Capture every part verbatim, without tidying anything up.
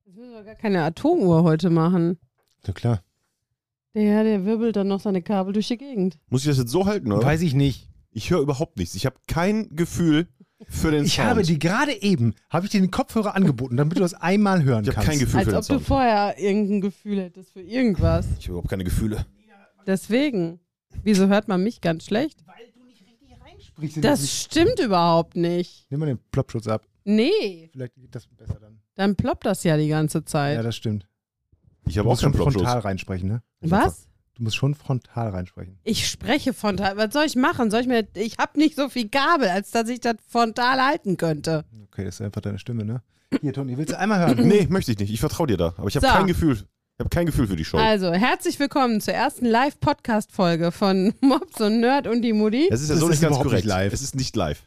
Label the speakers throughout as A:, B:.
A: Jetzt müssen wir gar keine Atomuhr heute machen.
B: Ja, klar.
A: Der, der wirbelt dann noch seine Kabel durch die Gegend.
C: Muss ich das jetzt so halten, oder?
B: Weiß ich nicht.
C: Ich höre überhaupt nichts. Ich habe kein Gefühl für den
B: Ich
C: Sound.
B: habe dir gerade eben, habe ich dir den Kopfhörer angeboten, damit du das einmal hören
C: Ich habe
B: kannst.
C: kein Gefühl
A: Als
C: für den
A: ob du
C: Sound.
A: vorher irgendein Gefühl hättest für irgendwas.
C: Ich habe überhaupt keine Gefühle.
A: Deswegen. Wieso hört man mich ganz schlecht?
B: Weil du nicht richtig reinsprichst.
A: Das stimmt überhaupt nicht.
B: Nimm mal den Plopschutz ab.
A: Nee,
B: Vielleicht geht das besser dann.
A: dann ploppt das ja die ganze Zeit.
B: Ja, das stimmt.
C: Ich
B: Du
C: habe auch
B: musst schon
C: keinen Plopschutz.
B: frontal reinsprechen, ne?
A: Was?
B: Du musst schon frontal reinsprechen.
A: Ich spreche frontal. Was soll ich machen? Soll ich mir. Ich habe nicht so viel Kabel, als dass ich das frontal halten könnte.
B: Okay, das ist einfach deine Stimme, ne? Hier, Toni, willst du einmal hören?
C: Nee, möchte ich nicht. Ich vertraue dir da. Aber ich habe
A: So.
C: kein Gefühl. Ich habe kein Gefühl für die Show.
A: Also, herzlich willkommen zur ersten Live-Podcast-Folge von Mops und Nerd und die Mutti.
C: Es ist ja
B: Das
C: so
B: ist
C: nicht ganz
B: überhaupt
C: korrekt.
B: nicht live.
C: Es ist nicht live.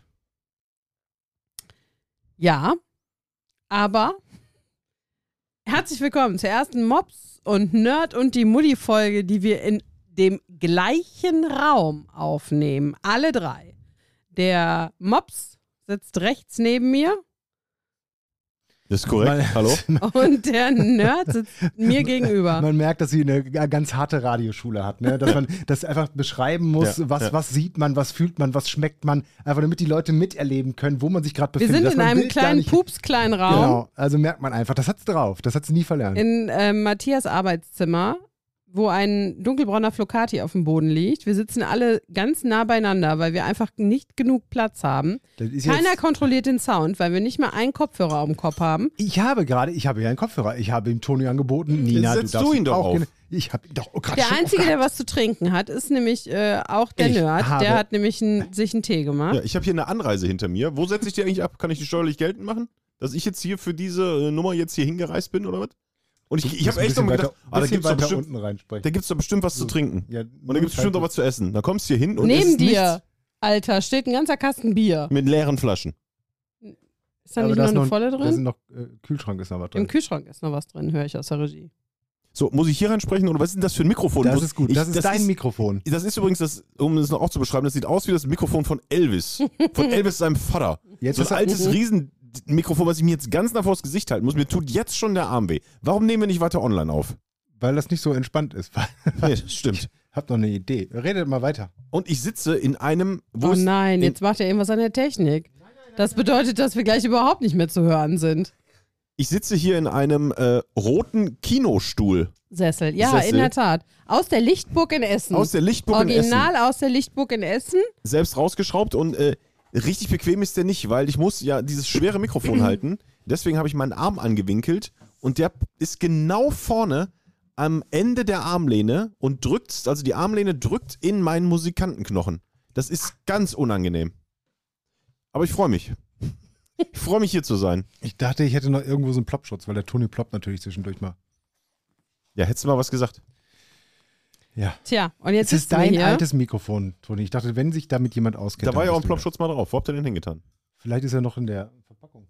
A: Ja, aber herzlich willkommen zur ersten Mops und Nerd und die Mutti-Folge, die wir in dem gleichen Raum aufnehmen. Alle drei. Der Mops sitzt rechts neben mir
C: Das ist korrekt.
B: Mal-
C: Hallo?
A: und der Nerd sitzt mir gegenüber.
B: Man merkt, dass sie eine g- ganz harte Radioschule hat, ne? Dass man das einfach beschreiben muss,
C: Ja,
B: was,
C: ja.
B: was sieht man, was fühlt man, was schmeckt man, einfach damit die Leute miterleben können, wo man sich gerade
A: Wir
B: befindet.
A: sind
B: dass
A: in
B: man
A: einem
B: Bild gar
A: kleinen
B: nicht,
A: Pups-kleinen Raum
B: Genau, also merkt man einfach, das hat's drauf, das hat sie nie verlernt.
A: in äh, Matthias Arbeitszimmer, wo ein dunkelbrauner Flocati auf dem Boden liegt. Wir sitzen alle ganz nah beieinander, weil wir einfach nicht genug Platz haben.
B: Das ist
A: Keiner
B: jetzt,
A: kontrolliert den Sound, weil wir nicht mal einen Kopfhörer auf dem Kopf haben.
B: ich habe gerade, ich habe ja einen Kopfhörer, ich habe ihm Toni angeboten, Nina,
C: setzt
B: du darfst
C: du ihn doch
B: auch
C: auf.
B: gerne- Ich habe ihn doch oh, gerade
A: Der
B: schon
A: Einzige, der
B: aufgehabt.
A: was zu trinken hat, ist nämlich äh, auch der
B: Ich
A: Nerd.
B: habe-
A: Der hat nämlich ein, sich einen Tee gemacht.
C: Ja, ich habe hier eine Anreise hinter mir. Wo setze ich die eigentlich ab? Kann ich die steuerlich geltend machen? Dass ich jetzt hier für diese äh, Nummer jetzt hier hingereist bin oder was? Und ich, ich habe echt noch mal gedacht, ah, da
B: bisschen
C: gibt es doch
B: weiter
C: bestimmt,
B: unten reinsprechen.
C: da gibt's doch bestimmt was zu trinken.
B: Ja,
C: Und da gibt es bestimmt auch was zu essen. Da kommst du hier hin und
A: Neben
C: isst
A: dir,
C: nichts
A: Alter, steht ein ganzer Kasten Bier.
C: mit leeren Flaschen.
A: Ist da
B: Aber
A: nicht
B: da
A: noch
B: ist
A: eine
B: noch,
A: volle
B: Da
A: drin?
B: sind noch, äh, Kühlschrank ist noch was drin.
A: Im Kühlschrank ist noch was drin, höre ich aus der Regie.
C: So, muss ich hier reinsprechen oder was ist denn das für ein Mikrofon?
B: Das
C: Muss-
B: ist gut,
C: ich,
B: das ist dein
C: ist,
B: Mikrofon.
C: Das ist übrigens, das, um es noch auch zu beschreiben, das sieht aus wie das Mikrofon von Elvis. Von Elvis seinem Vater.
B: Jetzt
C: so
B: ist
C: ein
B: er-
C: altes Riesenmikrofon, was ich mir jetzt ganz nah vors Gesicht halten muss. Mir tut jetzt schon der Arm weh. Warum nehmen wir nicht weiter online auf?
B: Weil das nicht so entspannt ist.
C: Nee, das stimmt.
B: Ich hab noch eine Idee. Redet mal weiter.
C: Und ich sitze in einem, wo
A: Oh
C: es
A: nein,
C: in,
A: jetzt macht er irgendwas an der Technik. Das bedeutet, dass wir gleich überhaupt nicht mehr zu hören sind.
C: ich sitze hier in einem äh, roten Kinostuhl
A: Sessel, ja,
C: Sessel.
A: in der Tat. Aus der Lichtburg in Essen.
C: aus der Lichtburg in Essen.
A: Original aus der Lichtburg in Essen.
C: Selbst rausgeschraubt und äh, richtig bequem ist der nicht, weil ich muss ja dieses schwere Mikrofon halten. Deswegen habe ich meinen Arm angewinkelt und der ist genau vorne am Ende der Armlehne und drückt, also die Armlehne drückt in meinen Musikantenknochen. Das ist ganz unangenehm. Aber ich freue mich. Ich freue mich hier zu sein.
B: Ich dachte, ich hätte noch irgendwo so einen Ploppschutz, weil der Toni ploppt natürlich zwischendurch mal.
C: Ja, hättest du mal was gesagt.
B: Ja.
A: Tja, und jetzt
B: Es ist
A: sitzen wir
B: dein
A: hier.
B: altes Mikrofon, Toni. Ich dachte, wenn sich damit jemand auskennt.
C: Da war
B: dann
C: ja auch ein
B: bist du
C: Plopschutz mal drauf. Wo habt ihr den hingetan?
B: das. Vielleicht ist er noch in der Verpackung.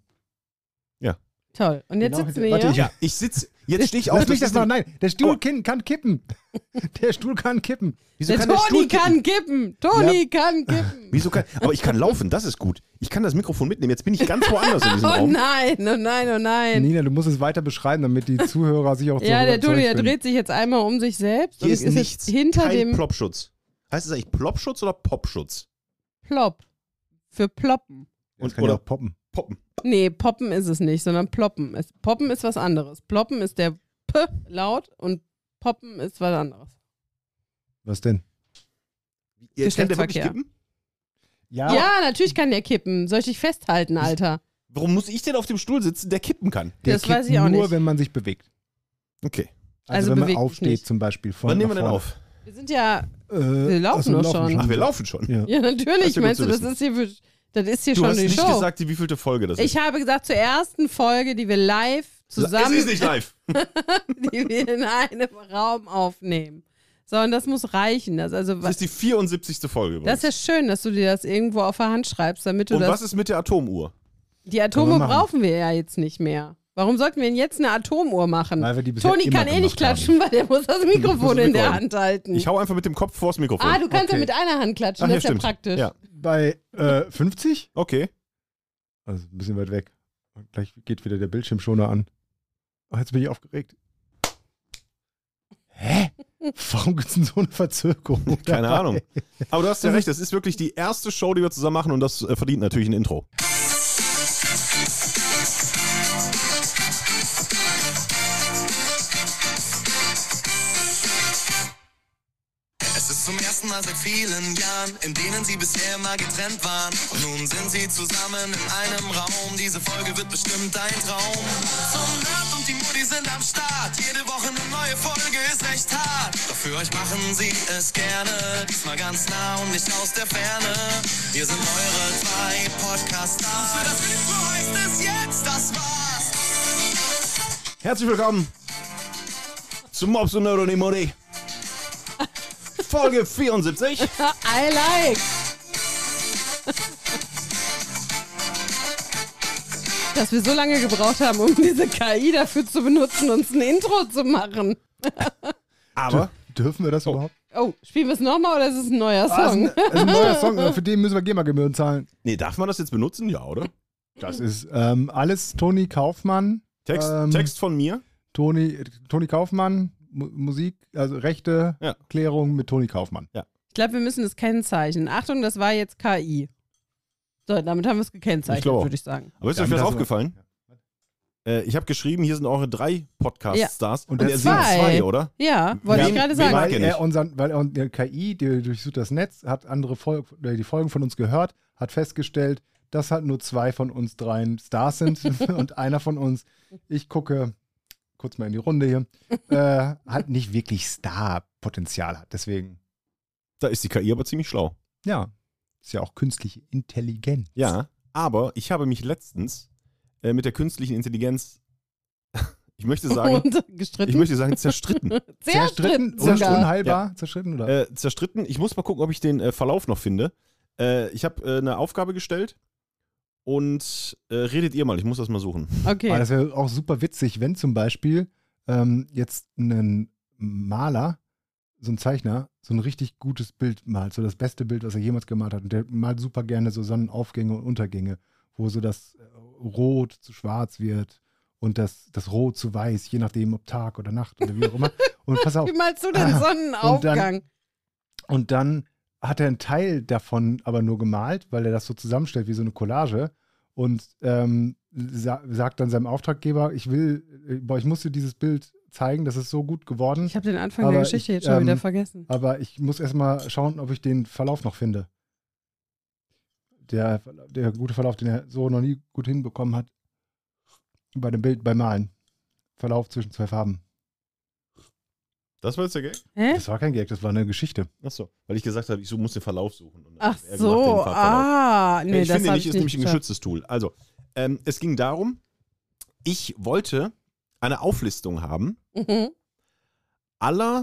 A: Toll. Und jetzt
B: Genau,
A: sitzen wir
B: warte,
A: hier.
B: ich-
C: Ja, ich sitze, jetzt stehe ich auf.
B: Lass mich
C: das
B: das
C: ist
B: noch.
C: ein-
B: Nein, der Stuhl
C: Oh.
B: kann, kann kippen. Der Stuhl kann kippen.
C: Wieso
A: Der
C: kann der
A: Toni
C: Stuhl kippen?
A: kann kippen. Toni kann kippen.
C: Wieso kann, aber ich kann laufen, das ist gut. Ich kann das Mikrofon mitnehmen. Jetzt bin ich ganz woanders in diesem
A: Oh
C: Raum.
A: nein, oh nein, oh nein.
B: Nina, du musst es weiter beschreiben, damit die Zuhörer sich auch
A: Ja, der Toni, der
B: zurechtfinden.
A: dreht sich jetzt einmal um sich selbst
C: Hier
A: und
C: ist
A: ist
C: nichts.
A: jetzt hinter
C: Kein
A: dem
C: Plopschutz. Heißt es eigentlich Plopschutz oder Popschutz?
A: Plop. Für Ploppen.
B: Das kann ja auch poppen.
C: Poppen.
A: Nee, Poppen ist es nicht, sondern Ploppen. Es, Poppen ist was anderes. Ploppen ist der P-Laut und Poppen ist was anderes.
B: Was denn?
C: Ihr kennt der wirklich
A: Geschlechtsverkehr.
C: kippen?
B: Ja,
A: Ja, natürlich kann der kippen. Soll ich dich festhalten, Alter?
C: Warum muss ich denn auf dem Stuhl sitzen, der kippen kann?
B: der
A: das
B: kippt
A: weiß ich auch
B: nur,
A: nicht.
B: wenn man sich bewegt.
C: Okay.
B: Also,
A: Also
B: wenn man
A: beweg dich
B: aufsteht
A: nicht.
B: zum Beispiel. Von
C: Wann nehmen
B: nach
C: wir denn
B: vorne.
C: auf?
A: Wir sind ja,
B: Äh,
A: Wir laufen
B: ach
A: doch schon.
C: Ach, wir laufen schon.
B: Ja.
A: ja natürlich,
C: Das ist ja gut
A: meinst
C: zu
A: du, das
C: wissen.
A: ist hier, für, das ist hier
C: Du
A: schon
C: hast
A: die
C: nicht
A: Show.
C: gesagt, die wievielte Folge das ist.
A: Ich habe gesagt, zur ersten Folge, die wir live zusammen,
C: Es ist nicht live.
A: die wir in einem Raum aufnehmen. So, und das muss reichen. Das, also,
C: Das ist die vierundsiebzigste Folge übrigens.
A: das ist ja schön, dass du dir das irgendwo auf der Hand schreibst, damit du
C: Und
A: das...
C: was ist mit der Atomuhr?
A: Die Atome
B: Können wir machen.
A: brauchen wir ja jetzt nicht mehr. Warum sollten wir denn jetzt eine Atomuhr machen?
B: Weil wir die bisher
A: Toni
B: immer
A: kann eh nicht
B: gemacht
A: klatschen, weil der muss das Mikrofon
C: das
A: in der
C: Mikrofon.
A: Hand halten.
C: Ich hau einfach mit dem Kopf vors Mikrofon.
A: ah, du kannst ja
B: Okay.
A: mit einer Hand klatschen,
C: Ach,
A: das
C: ja,
A: ist ja
C: stimmt.
A: praktisch.
C: Ja,
B: Bei äh, fünfzig?
C: okay.
B: Also ein bisschen weit weg. Und gleich geht wieder der Bildschirmschoner an. Oh, jetzt bin ich aufgeregt. Hä? Warum gibt es denn so eine Verzögerung?
C: Keine Ahnung. Aber du hast ja recht, das ist wirklich die erste Show, die wir zusammen machen und das äh, verdient natürlich ein Intro.
D: Zum ersten Mal seit vielen Jahren, in denen sie bisher mal getrennt waren. Und nun sind sie zusammen in einem Raum. Diese Folge wird bestimmt ein Traum. Zum Nerd und die Mutti sind am Start. Jede Woche eine neue Folge ist recht hart. Doch für euch machen sie es gerne. Diesmal ganz nah und nicht aus der Ferne. Hier sind eure zwei Podcast-Stars. Für das Intro heißt es jetzt, das war's.
C: Herzlich willkommen zum Mops und Nerd und die Mutti. Folge vierundsiebzig.
A: I like. Dass wir so lange gebraucht haben, um diese K I dafür zu benutzen, uns ein Intro zu machen.
C: Aber
B: dürfen wir das oh. überhaupt?
A: Oh, spielen wir es nochmal oder ist es ein neuer Song?
B: Ah, ist, ein, ist ein neuer Song, aber für den müssen wir GEMA-Gebühren zahlen.
C: Nee, darf man das jetzt benutzen? Ja, oder?
B: Das ist ähm, alles Toni Kaufmann.
C: Text,
B: ähm,
C: Text von mir.
B: Toni, Toni Kaufmann, Mu- Musik, also Rechte,
C: Ja.
B: Klärung mit Toni Kaufmann.
C: Ja.
A: Ich glaube, wir müssen es kennzeichnen. Achtung, das war jetzt K I. So, damit haben wir es
C: Ich
A: gekennzeichnet,
C: glaube auch.
A: würde ich sagen.
C: Aber ist
B: Ja,
C: euch was
B: das-
C: aufgefallen? Äh, ich habe geschrieben, hier sind eure drei Podcast-Stars.
B: Und
C: Und
B: der
C: er sind
A: zwei.
C: zwei, oder?
A: Ja, wollte
C: Wen-
A: ich gerade
C: wen
A: sagen.
C: mag
B: Weil
C: ihr
B: er
C: nicht?
B: unseren, weil er der K I, die durchsucht das Netz, hat andere Fol- äh, die Folgen von uns gehört, hat festgestellt, dass halt nur zwei von uns dreien Stars sind und einer von uns, ich gucke kurz mal in die Runde hier, äh, halt nicht wirklich Star-Potenzial hat. Deswegen,
C: Da ist die K I aber ziemlich schlau.
B: ja, ist ja auch künstliche Intelligenz.
C: Ja, aber ich habe mich letztens äh, mit der künstlichen Intelligenz, ich möchte sagen,
A: Und gestritten.
C: ich möchte sagen, zerstritten.
A: Sehr
B: Zerstritten,
A: stritten sogar.
B: unheilbar, zerstritten oder?
C: äh, zerstritten. Ich muss mal gucken, ob ich den äh, Verlauf noch finde. Äh, ich habe äh, eine Aufgabe gestellt und äh, redet ihr mal, ich muss das mal suchen.
A: Okay.
B: Aber das wäre auch super witzig, wenn zum Beispiel ähm, jetzt ein Maler, so ein Zeichner, so ein richtig gutes Bild malt, so das beste Bild, was er jemals gemalt hat. Und der malt super gerne so Sonnenaufgänge und Untergänge, wo so das äh, Rot zu schwarz wird und das, das Rot zu weiß, je nachdem, ob Tag oder Nacht oder wie auch immer. Und pass auf.
A: Wie malst du den
B: Ah,
A: Sonnenaufgang?
B: Und dann hat er einen Teil davon aber nur gemalt, weil er das so zusammenstellt wie so eine Collage und ähm, sa sagt dann seinem Auftraggeber, ich will, äh, boah, ich musste dieses Bild zeigen, das ist so gut geworden,
A: Ich habe den Anfang
B: Aber
A: der Geschichte
B: ich,
A: jetzt schon
B: ähm,
A: wieder vergessen.
B: aber ich muss erstmal schauen, ob ich den Verlauf noch finde. Der, der gute Verlauf, den er so noch nie gut hinbekommen hat, bei dem Bild, beim Malen. Verlauf zwischen zwei Farben.
C: Das war jetzt der Gag?
A: Hä?
B: Das war kein Gag, das war eine Geschichte.
C: Achso, weil ich gesagt habe, ich so- muss den Verlauf suchen. Und
A: Ach
C: er
A: so,
C: macht den Verlauf.
A: ah, nee,
C: ich
A: das
C: finde
A: hab
C: nicht,
A: ich
C: ist nämlich ein
A: geschafft.
C: geschütztes Tool. Also, ähm, es ging darum, ich wollte eine Auflistung haben
A: Mhm.
C: aller,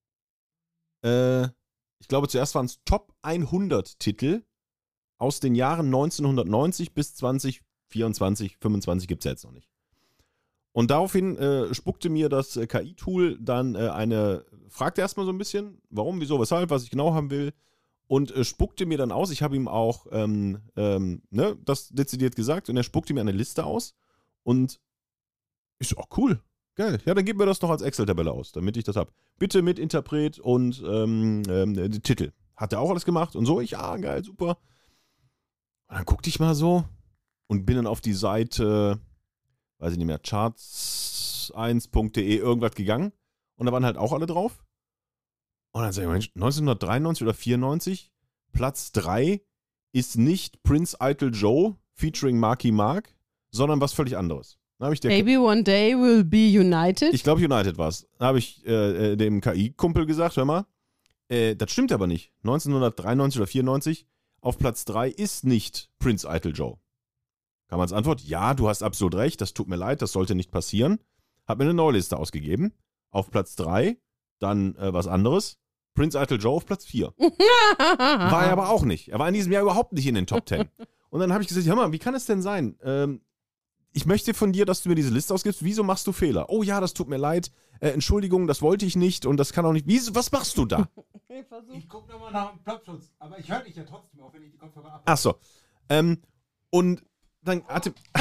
C: äh, ich glaube zuerst waren es Top hundert Titel aus den Jahren neunzehnhundertneunzig bis zwanzig vierundzwanzig, fünfundzwanzig gibt es ja jetzt noch nicht. Und daraufhin äh, spuckte mir das äh, K I-Tool dann äh, eine, fragte erstmal so ein bisschen, warum, wieso, weshalb, was ich genau haben will und äh, spuckte mir dann aus, ich habe ihm auch ähm, ähm, ne, das dezidiert gesagt und er spuckte mir eine Liste aus und ich so, oh cool, geil, ja, dann gib mir das doch als Excel-Tabelle aus, damit ich das habe. Bitte mit Interpret und ähm, ähm, die Titel. Hat er auch alles gemacht und so, ich, ja, geil, super. Und dann guckte ich mal so und bin dann auf die Seite, weiß ich nicht mehr, charts eins punkt de irgendwas gegangen und da waren halt auch alle drauf. Und dann sag ich, Mensch, neunzehnhundertdreiundneunzig oder vierundneunzig, Platz drei ist nicht Prince Idol Joe featuring Marky Mark, sondern was völlig anderes. Dann habe ich der
A: Baby One Day Will Be United.
C: Ich glaube, United war es. Da habe ich äh, äh, dem K I-Kumpel gesagt, hör mal, äh, das stimmt aber nicht. neunzehnhundertdreiundneunzig oder vierundneunzig auf Platz drei ist nicht Prince Idol Joe. Kam als Antwort, ja, du hast absolut recht, das tut mir leid, das sollte nicht passieren. Hab mir eine neue Liste ausgegeben. Auf Platz drei, dann äh, was anderes. Prince Idol Joe auf Platz vier. War er aber auch nicht. Er war in diesem Jahr überhaupt nicht in den Top Ten. Und dann habe ich gesagt, hör mal, wie kann es denn sein? Ähm, ich möchte von dir, dass du mir diese Liste ausgibst. Wieso machst du Fehler? Oh ja, das tut mir leid. Äh, Entschuldigung, das wollte ich nicht und das kann auch nicht. Wieso, was machst du da?
B: Ich gucke nochmal nach dem Plopschutz, aber ich höre dich ja trotzdem, auch wenn ich die Kopfhörer ab.
C: Ach so. Ähm, und dann hatte...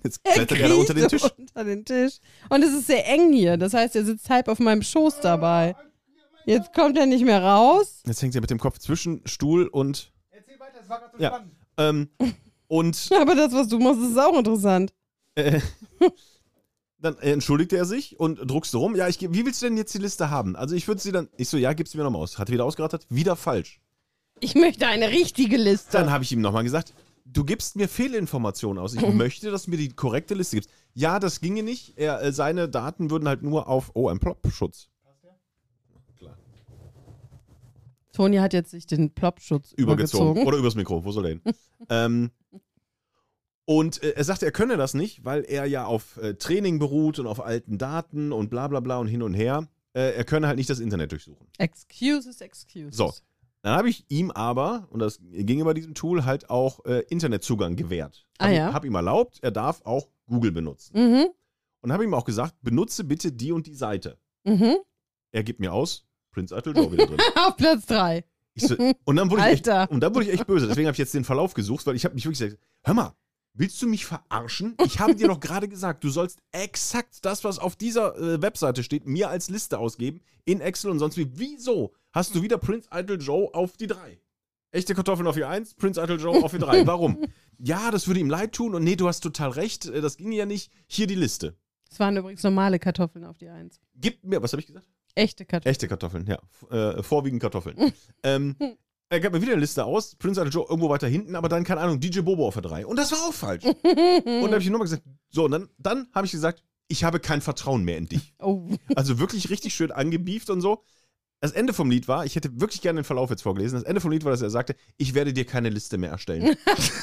C: Jetzt klettert er da unter den Tisch.
A: Unter den Tisch. Und es ist sehr eng hier. Das heißt, er sitzt halb auf meinem Schoß dabei. Jetzt kommt er nicht mehr raus.
C: Jetzt hängt er mit dem Kopf zwischen Stuhl und...
B: Erzähl weiter, das war gerade so
C: Ja.
B: spannend.
C: Ähm, und
A: Aber das, was du machst, ist auch interessant.
C: äh, dann äh, entschuldigte er sich und druckste rum. Ja, ich, ge- wie willst du denn jetzt die Liste haben? Also ich würde sie dann... Ich so, ja, gib sie mir nochmal aus. Hat er wieder ausgerattert? Wieder falsch.
A: Ich möchte eine richtige Liste.
C: Dann habe ich ihm nochmal gesagt, du gibst mir Fehlinformationen aus. Ich möchte, dass du mir die korrekte Liste gibst. Ja, das ginge nicht. Er, äh, seine Daten würden halt nur auf... Oh, ein Plop-Schutz.
A: Toni hat jetzt sich den Plopschutz
C: Übergezogen.
A: übergezogen.
C: Oder übers Mikro. Wo soll er hin? ähm, und äh, er sagte, er könne das nicht, weil er ja auf äh, Training beruht und auf alten Daten und bla bla bla und hin und her. Äh, er könne halt nicht das Internet durchsuchen.
A: Excuses, excuses.
C: So. Dann habe ich ihm aber, und das ging über diesem Tool, halt auch äh, Internetzugang gewährt.
A: Ah,
C: Hab,
A: ja.
C: Hab ihm erlaubt, er darf auch Google benutzen.
A: Mhm,
C: Und habe ihm auch gesagt, benutze bitte die und die Seite.
A: mhm.
C: Er gibt mir aus, Prince Eitel Joe wieder drin.
A: Auf Platz drei.
C: Ich so, und, dann wurde ich echt,
A: Alter.
C: und dann wurde ich echt böse. Deswegen habe ich jetzt den Verlauf gesucht, weil ich habe mich wirklich gesagt, hör mal, willst du mich verarschen? Ich habe dir doch gerade gesagt, du sollst exakt das, was auf dieser äh, Webseite steht, mir als Liste ausgeben, in Excel und sonst wie. Wieso hast du wieder Prince Eitel Joe auf die drei? Echte Kartoffeln auf die eins, Prince Eitel Joe auf die drei. Warum? Ja, das würde ihm leid tun und nee, du hast total recht, äh, das ging ja nicht. Hier die Liste.
A: Das waren übrigens normale Kartoffeln auf die Eins.
C: Gib mir, was habe ich gesagt?
A: Echte Kartoffeln.
C: Echte Kartoffeln, ja. F- Äh, vorwiegend Kartoffeln. ähm, er gab mir wieder eine Liste aus, Prince Eitel Joe irgendwo weiter hinten, aber dann, keine Ahnung, D J Bobo auf der drei. Und das war auch falsch. Und dann habe ich ihm nochmal gesagt, so, und dann, dann habe ich gesagt, ich habe kein Vertrauen mehr in dich.
A: Oh.
C: Also wirklich richtig schön angebieft und so. Das Ende vom Lied war, ich hätte wirklich gerne den Verlauf jetzt vorgelesen, das Ende vom Lied war, dass er sagte, ich werde dir keine Liste mehr erstellen.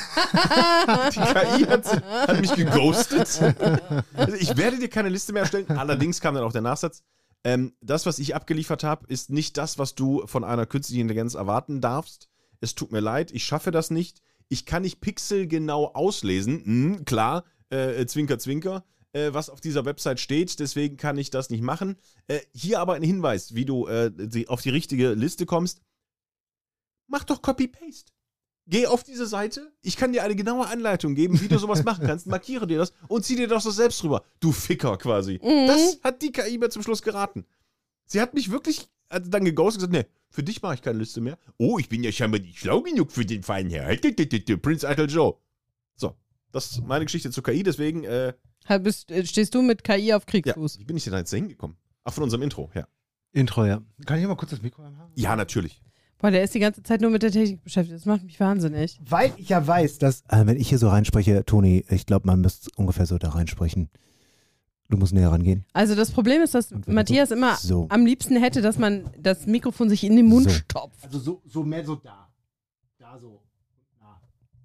C: Die K I hat, hat mich geghostet. Also ich werde dir keine Liste mehr erstellen. Allerdings kam dann auch der Nachsatz, ähm, das, was ich abgeliefert habe, ist nicht das, was du von einer künstlichen Intelligenz erwarten darfst. Es tut mir leid, ich schaffe das nicht. Ich kann nicht pixelgenau auslesen. Hm, klar, äh, Zwinker, Zwinker. Äh, was auf dieser Website steht, deswegen kann ich das nicht machen. Äh, hier aber ein Hinweis, wie du äh, die, auf die richtige Liste kommst. Mach doch Copy-Paste. Geh auf diese Seite, ich kann dir eine genaue Anleitung geben, wie du sowas machen kannst, markiere dir das und zieh dir das so selbst rüber. Du Ficker quasi.
A: Mhm.
C: Das hat die K I mir zum Schluss geraten. Sie hat mich wirklich also dann geghostet und gesagt, nee, für dich mache ich keine Liste mehr. Oh, ich bin ja scheinbar nicht schlau genug für den feinen Herr. Prince Eitel Joe. So, das ist meine Geschichte zur K I, deswegen, äh,
A: Halt bist, äh, stehst du mit K I auf
C: ja,
A: Kriegsfuß?
C: wie bin ich denn da jetzt da hingekommen? Ach, von unserem Intro, ja.
B: Intro, ja. Kann ich hier mal kurz das Mikro anhaben?
C: Ja, natürlich.
A: Boah, der ist die ganze Zeit nur mit der Technik beschäftigt. Das macht mich wahnsinnig.
B: Weil ich ja weiß, dass, äh, wenn ich hier so reinspreche, Toni, ich glaube, man müsste ungefähr so da reinsprechen. Du musst näher rangehen.
A: Also das Problem ist, dass
B: Und wenn
A: Matthias
B: so-
A: immer
B: so.
A: am liebsten hätte, dass man das Mikrofon sich in den Mund
B: So.
A: stopft.
B: Also so, so mehr so da. Da so. Da.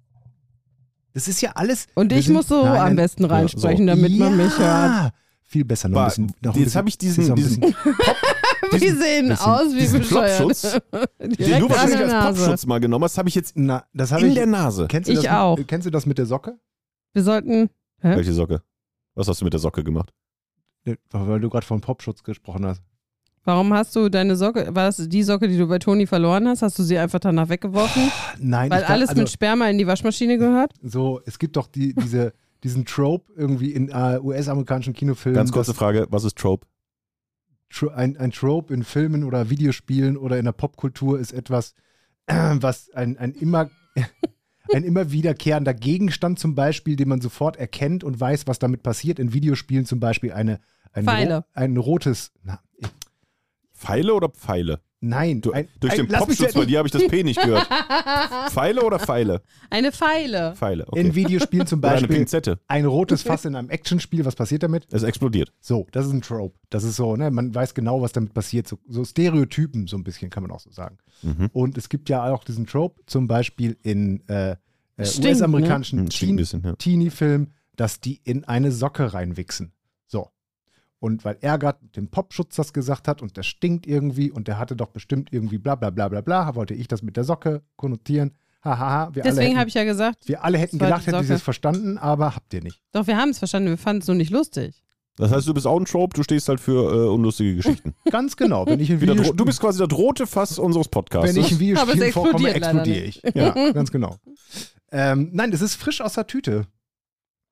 B: Das ist ja alles.
A: Und
B: wir
A: ich
B: sind-
A: muss so
B: Nein,
A: am
B: nein.
A: besten reinsprechen,
C: so.
A: damit
B: ja,
A: man mich hört.
B: Viel besser. Noch ein
C: War,
B: bisschen, noch ein
C: jetzt
B: bisschen-
C: habe ich diesen,
B: ist noch ein
C: diesen,
B: bisschen-
A: Wir
C: diesen,
A: sehen
B: bisschen-
A: aus wie
C: diesen
A: bescheuert.
C: Plopschutz, den
A: Direkt
C: du
A: an
C: wahrscheinlich
A: der
C: als
A: Nase.
C: Plopschutz mal genommen hast, habe ich jetzt
B: Na, das habe
C: in
B: ich.
C: der Nase.
B: Kennst du
A: Ich
B: das
A: auch.
B: Mit, kennst du das mit der Socke?
A: Wir sollten... Hä?
C: Welche Socke? Was hast du mit der Socke gemacht?
B: Ne, Weil du gerade von Popschutz gesprochen hast.
A: Warum hast du deine Socke... War das die Socke, die du bei Toni verloren hast? Hast du sie einfach danach weggeworfen?
B: Nein,
A: Weil
B: ich glaub,
A: alles
B: also,
A: mit Sperma in die Waschmaschine gehört?
B: so, es gibt doch die, diese, diesen Trope irgendwie in äh, U S-amerikanischen Kinofilmen.
C: Ganz kurze
B: dass
C: Frage, was ist Trope?
B: Tro- ein, ein Trope in Filmen oder Videospielen oder in der Popkultur ist etwas, äh, was ein, ein immer ein immer wiederkehrender Gegenstand zum Beispiel, den man sofort erkennt und weiß, was damit passiert. In Videospielen zum Beispiel eine, ein,
A: Pfeile.
B: ro ein rotes, na, ich,
C: Pfeile oder Pfeile?
B: nein,
C: Du,
B: ein,
C: durch
B: ein,
C: den
B: lass mich
C: Popschutz
B: zu-
C: bei dir habe ich das P nicht gehört. Pfeile oder Pfeile?
A: Eine Pfeile.
C: Pfeile, okay.
B: in Videospielen zum
C: Oder eine
B: Beispiel
C: Pinzette.
B: ein rotes Fass in einem Actionspiel, was passiert damit?
C: Es explodiert.
B: So, das ist ein Trope. Das ist so, ne, man weiß genau, was damit passiert. So, so Stereotypen, so ein bisschen, kann man auch so sagen.
C: Mhm.
B: Und es gibt ja auch diesen Trope, zum Beispiel in äh, äh,
A: Stinkt,
B: U S-amerikanischen
C: Hm, stinkt ein
B: Teen
C: bisschen, ja.
B: Teenie-Filmen, dass die in eine Socke reinwichsen. So. Und weil er gerade dem Popschutz das gesagt hat und der stinkt irgendwie und der hatte doch bestimmt irgendwie bla bla bla bla bla, wollte ich das mit der Socke konnotieren. Hahaha. Wir alle
A: Deswegen
B: hätten,
A: habe ich ja gesagt,
B: wir alle hätten
A: das war
B: gedacht,
A: die
B: hätten sie
A: Socke.
B: es verstanden, aber habt ihr nicht.
A: doch, wir haben es verstanden, wir fanden es nur nicht lustig.
C: Das heißt, du bist auch ein Trope, du stehst halt für äh, unlustige Geschichten.
B: Ganz genau. Wenn ich ein
C: Wie der
B: Video
C: Dro- du bist quasi das rote Fass unseres Podcasts.
B: Wenn ich in
A: Aber es
B: Videospielen vorkomme,
A: explodiert leider
B: explodiere ich. Ja, ganz genau. Ähm, nein, das ist frisch aus der Tüte.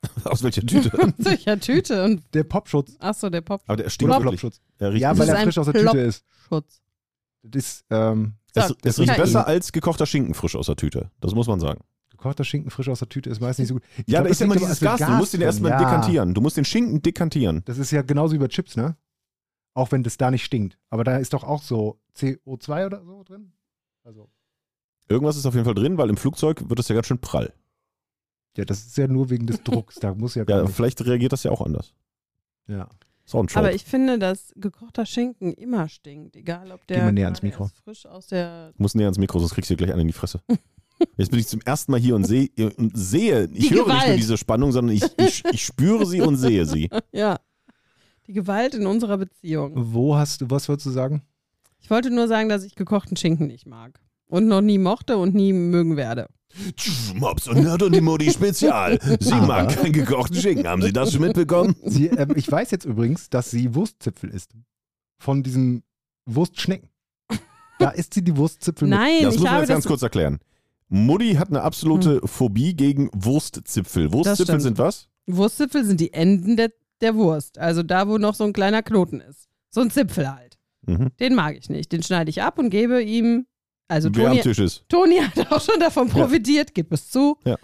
C: Aus welcher Tüte?
A: Sicher Tüte. Und
B: Der Popschutz.
A: achso, der Pop.
C: Aber der stinkt
B: Oder
C: wirklich.
B: Plopschutz.
C: Ja, riecht
B: Ja,
A: Das
B: weil
A: ist
B: er
A: ein
B: frisch aus der Tüte ist.
A: Schutz.
B: Das ist ähm,
C: Es,
A: So,
C: es riecht
A: K I.
C: besser als gekochter Schinken frisch aus der Tüte. Das muss man sagen.
B: gekochter Schinken frisch aus der Tüte ist meist nicht so gut. Ich
C: Ja,
B: glaub,
C: da
B: das
C: ist ja immer
B: liegt aber
C: dieses
B: als
C: Gas. Du musst den
B: drin.
C: erstmal
B: Ja.
C: dekantieren. Du musst den Schinken dekantieren.
B: Das ist ja genauso wie bei Chips, ne? Auch wenn das da nicht stinkt. Aber da ist doch auch so C O zwei oder so drin. Also.
C: Irgendwas ist auf jeden Fall drin, weil im Flugzeug wird es ja ganz schön prall.
B: Ja, das ist ja nur wegen des Drucks. Da muss ja gar
C: Ja,
B: nicht.
C: vielleicht reagiert das ja auch anders.
B: Ja.
C: Ist auch ein Trope.
A: Aber ich finde, dass gekochter Schinken immer stinkt. Egal, ob der
B: Geh mal näher ans
A: gerade
B: Mikro.
A: erst frisch aus der...
C: Du musst näher ans Mikro, sonst kriegst du dir gleich einen in die Fresse. Jetzt bin ich zum ersten Mal hier und sehe, und sehe ich
A: Die
C: höre nicht nur
A: Gewalt.
C: diese Spannung, sondern ich, ich, ich spüre sie und sehe sie.
A: Ja. Die Gewalt in unserer Beziehung.
B: Wo hast du, was würdest du sagen?
A: Ich wollte nur sagen, dass ich gekochten Schinken nicht mag. Und noch nie mochte und nie mögen werde.
C: Mops und Nerd und die Modi Spezial. Sie
B: Aber-
C: mag keinen gekochten Schinken. Haben Sie das schon mitbekommen?
B: Sie, ähm, ich weiß jetzt übrigens, dass sie Wurstzipfel isst. Von diesen Wurstschnecken. Da isst sie die Wurstzipfel mit.
A: Nein,
C: Das
A: ich
C: muss man
A: habe
C: jetzt ganz
A: das...
C: kurz erklären. Mutti hat eine absolute Phobie gegen Wurstzipfel. Wurstzipfel
A: stimmt.
C: sind was?
A: Wurstzipfel sind die Enden der, der Wurst. Also da, wo noch so ein kleiner Knoten ist. So ein Zipfel halt.
C: Mhm.
A: Den mag ich nicht. Den schneide ich ab und gebe ihm... Also
C: Wer am
A: Toni,
C: Tisch ist.
A: Toni hat auch schon davon profitiert, gib es zu.
C: Ja.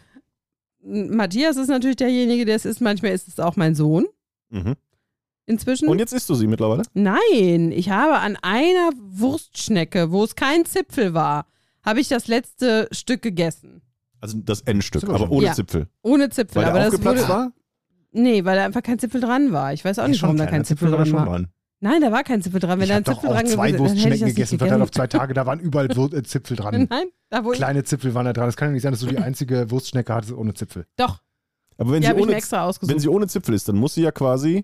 A: Matthias ist natürlich derjenige, der es ist. Manchmal ist es auch mein Sohn.
C: Mhm.
A: Inzwischen.
C: Und jetzt isst du sie mittlerweile?
A: Nein, ich habe an einer Wurstschnecke, wo es kein Zipfel war, habe ich das letzte Stück gegessen.
C: Also das Endstück,
B: Super
C: aber
B: schön.
C: ohne
A: Ja.
C: Zipfel.
A: Ohne Zipfel.
C: Weil
A: aber
C: der
A: das
C: aufgeplatzt
A: wurde,
C: war?
A: Nee, weil da einfach kein Zipfel dran war. Ich weiß auch nicht, warum da kein Zipfel dran war.
B: dran.
A: Nein, da war kein Zipfel dran. Wenn
B: Ich
A: da
B: habe
A: ein
B: doch
A: Zipfel
B: auch
A: dran
B: zwei
A: gewesen wäre, dann hätte ich
B: Wurstschnecken
A: das nicht
B: gegessen, verteilt auf
A: gegessen.
B: zwei Tage, da waren überall Wur äh, Zipfel dran.
A: Nein, da wo ich...
B: Kleine Zipfel waren da dran. Das kann ja nicht sein, dass du die einzige Wurstschnecke hattest ohne Zipfel.
A: Doch,
C: Aber wenn
A: die
C: sie,
A: habe ich mir
C: ohne,
A: extra ausgesucht.
C: wenn sie ohne Zipfel ist, dann muss sie ja quasi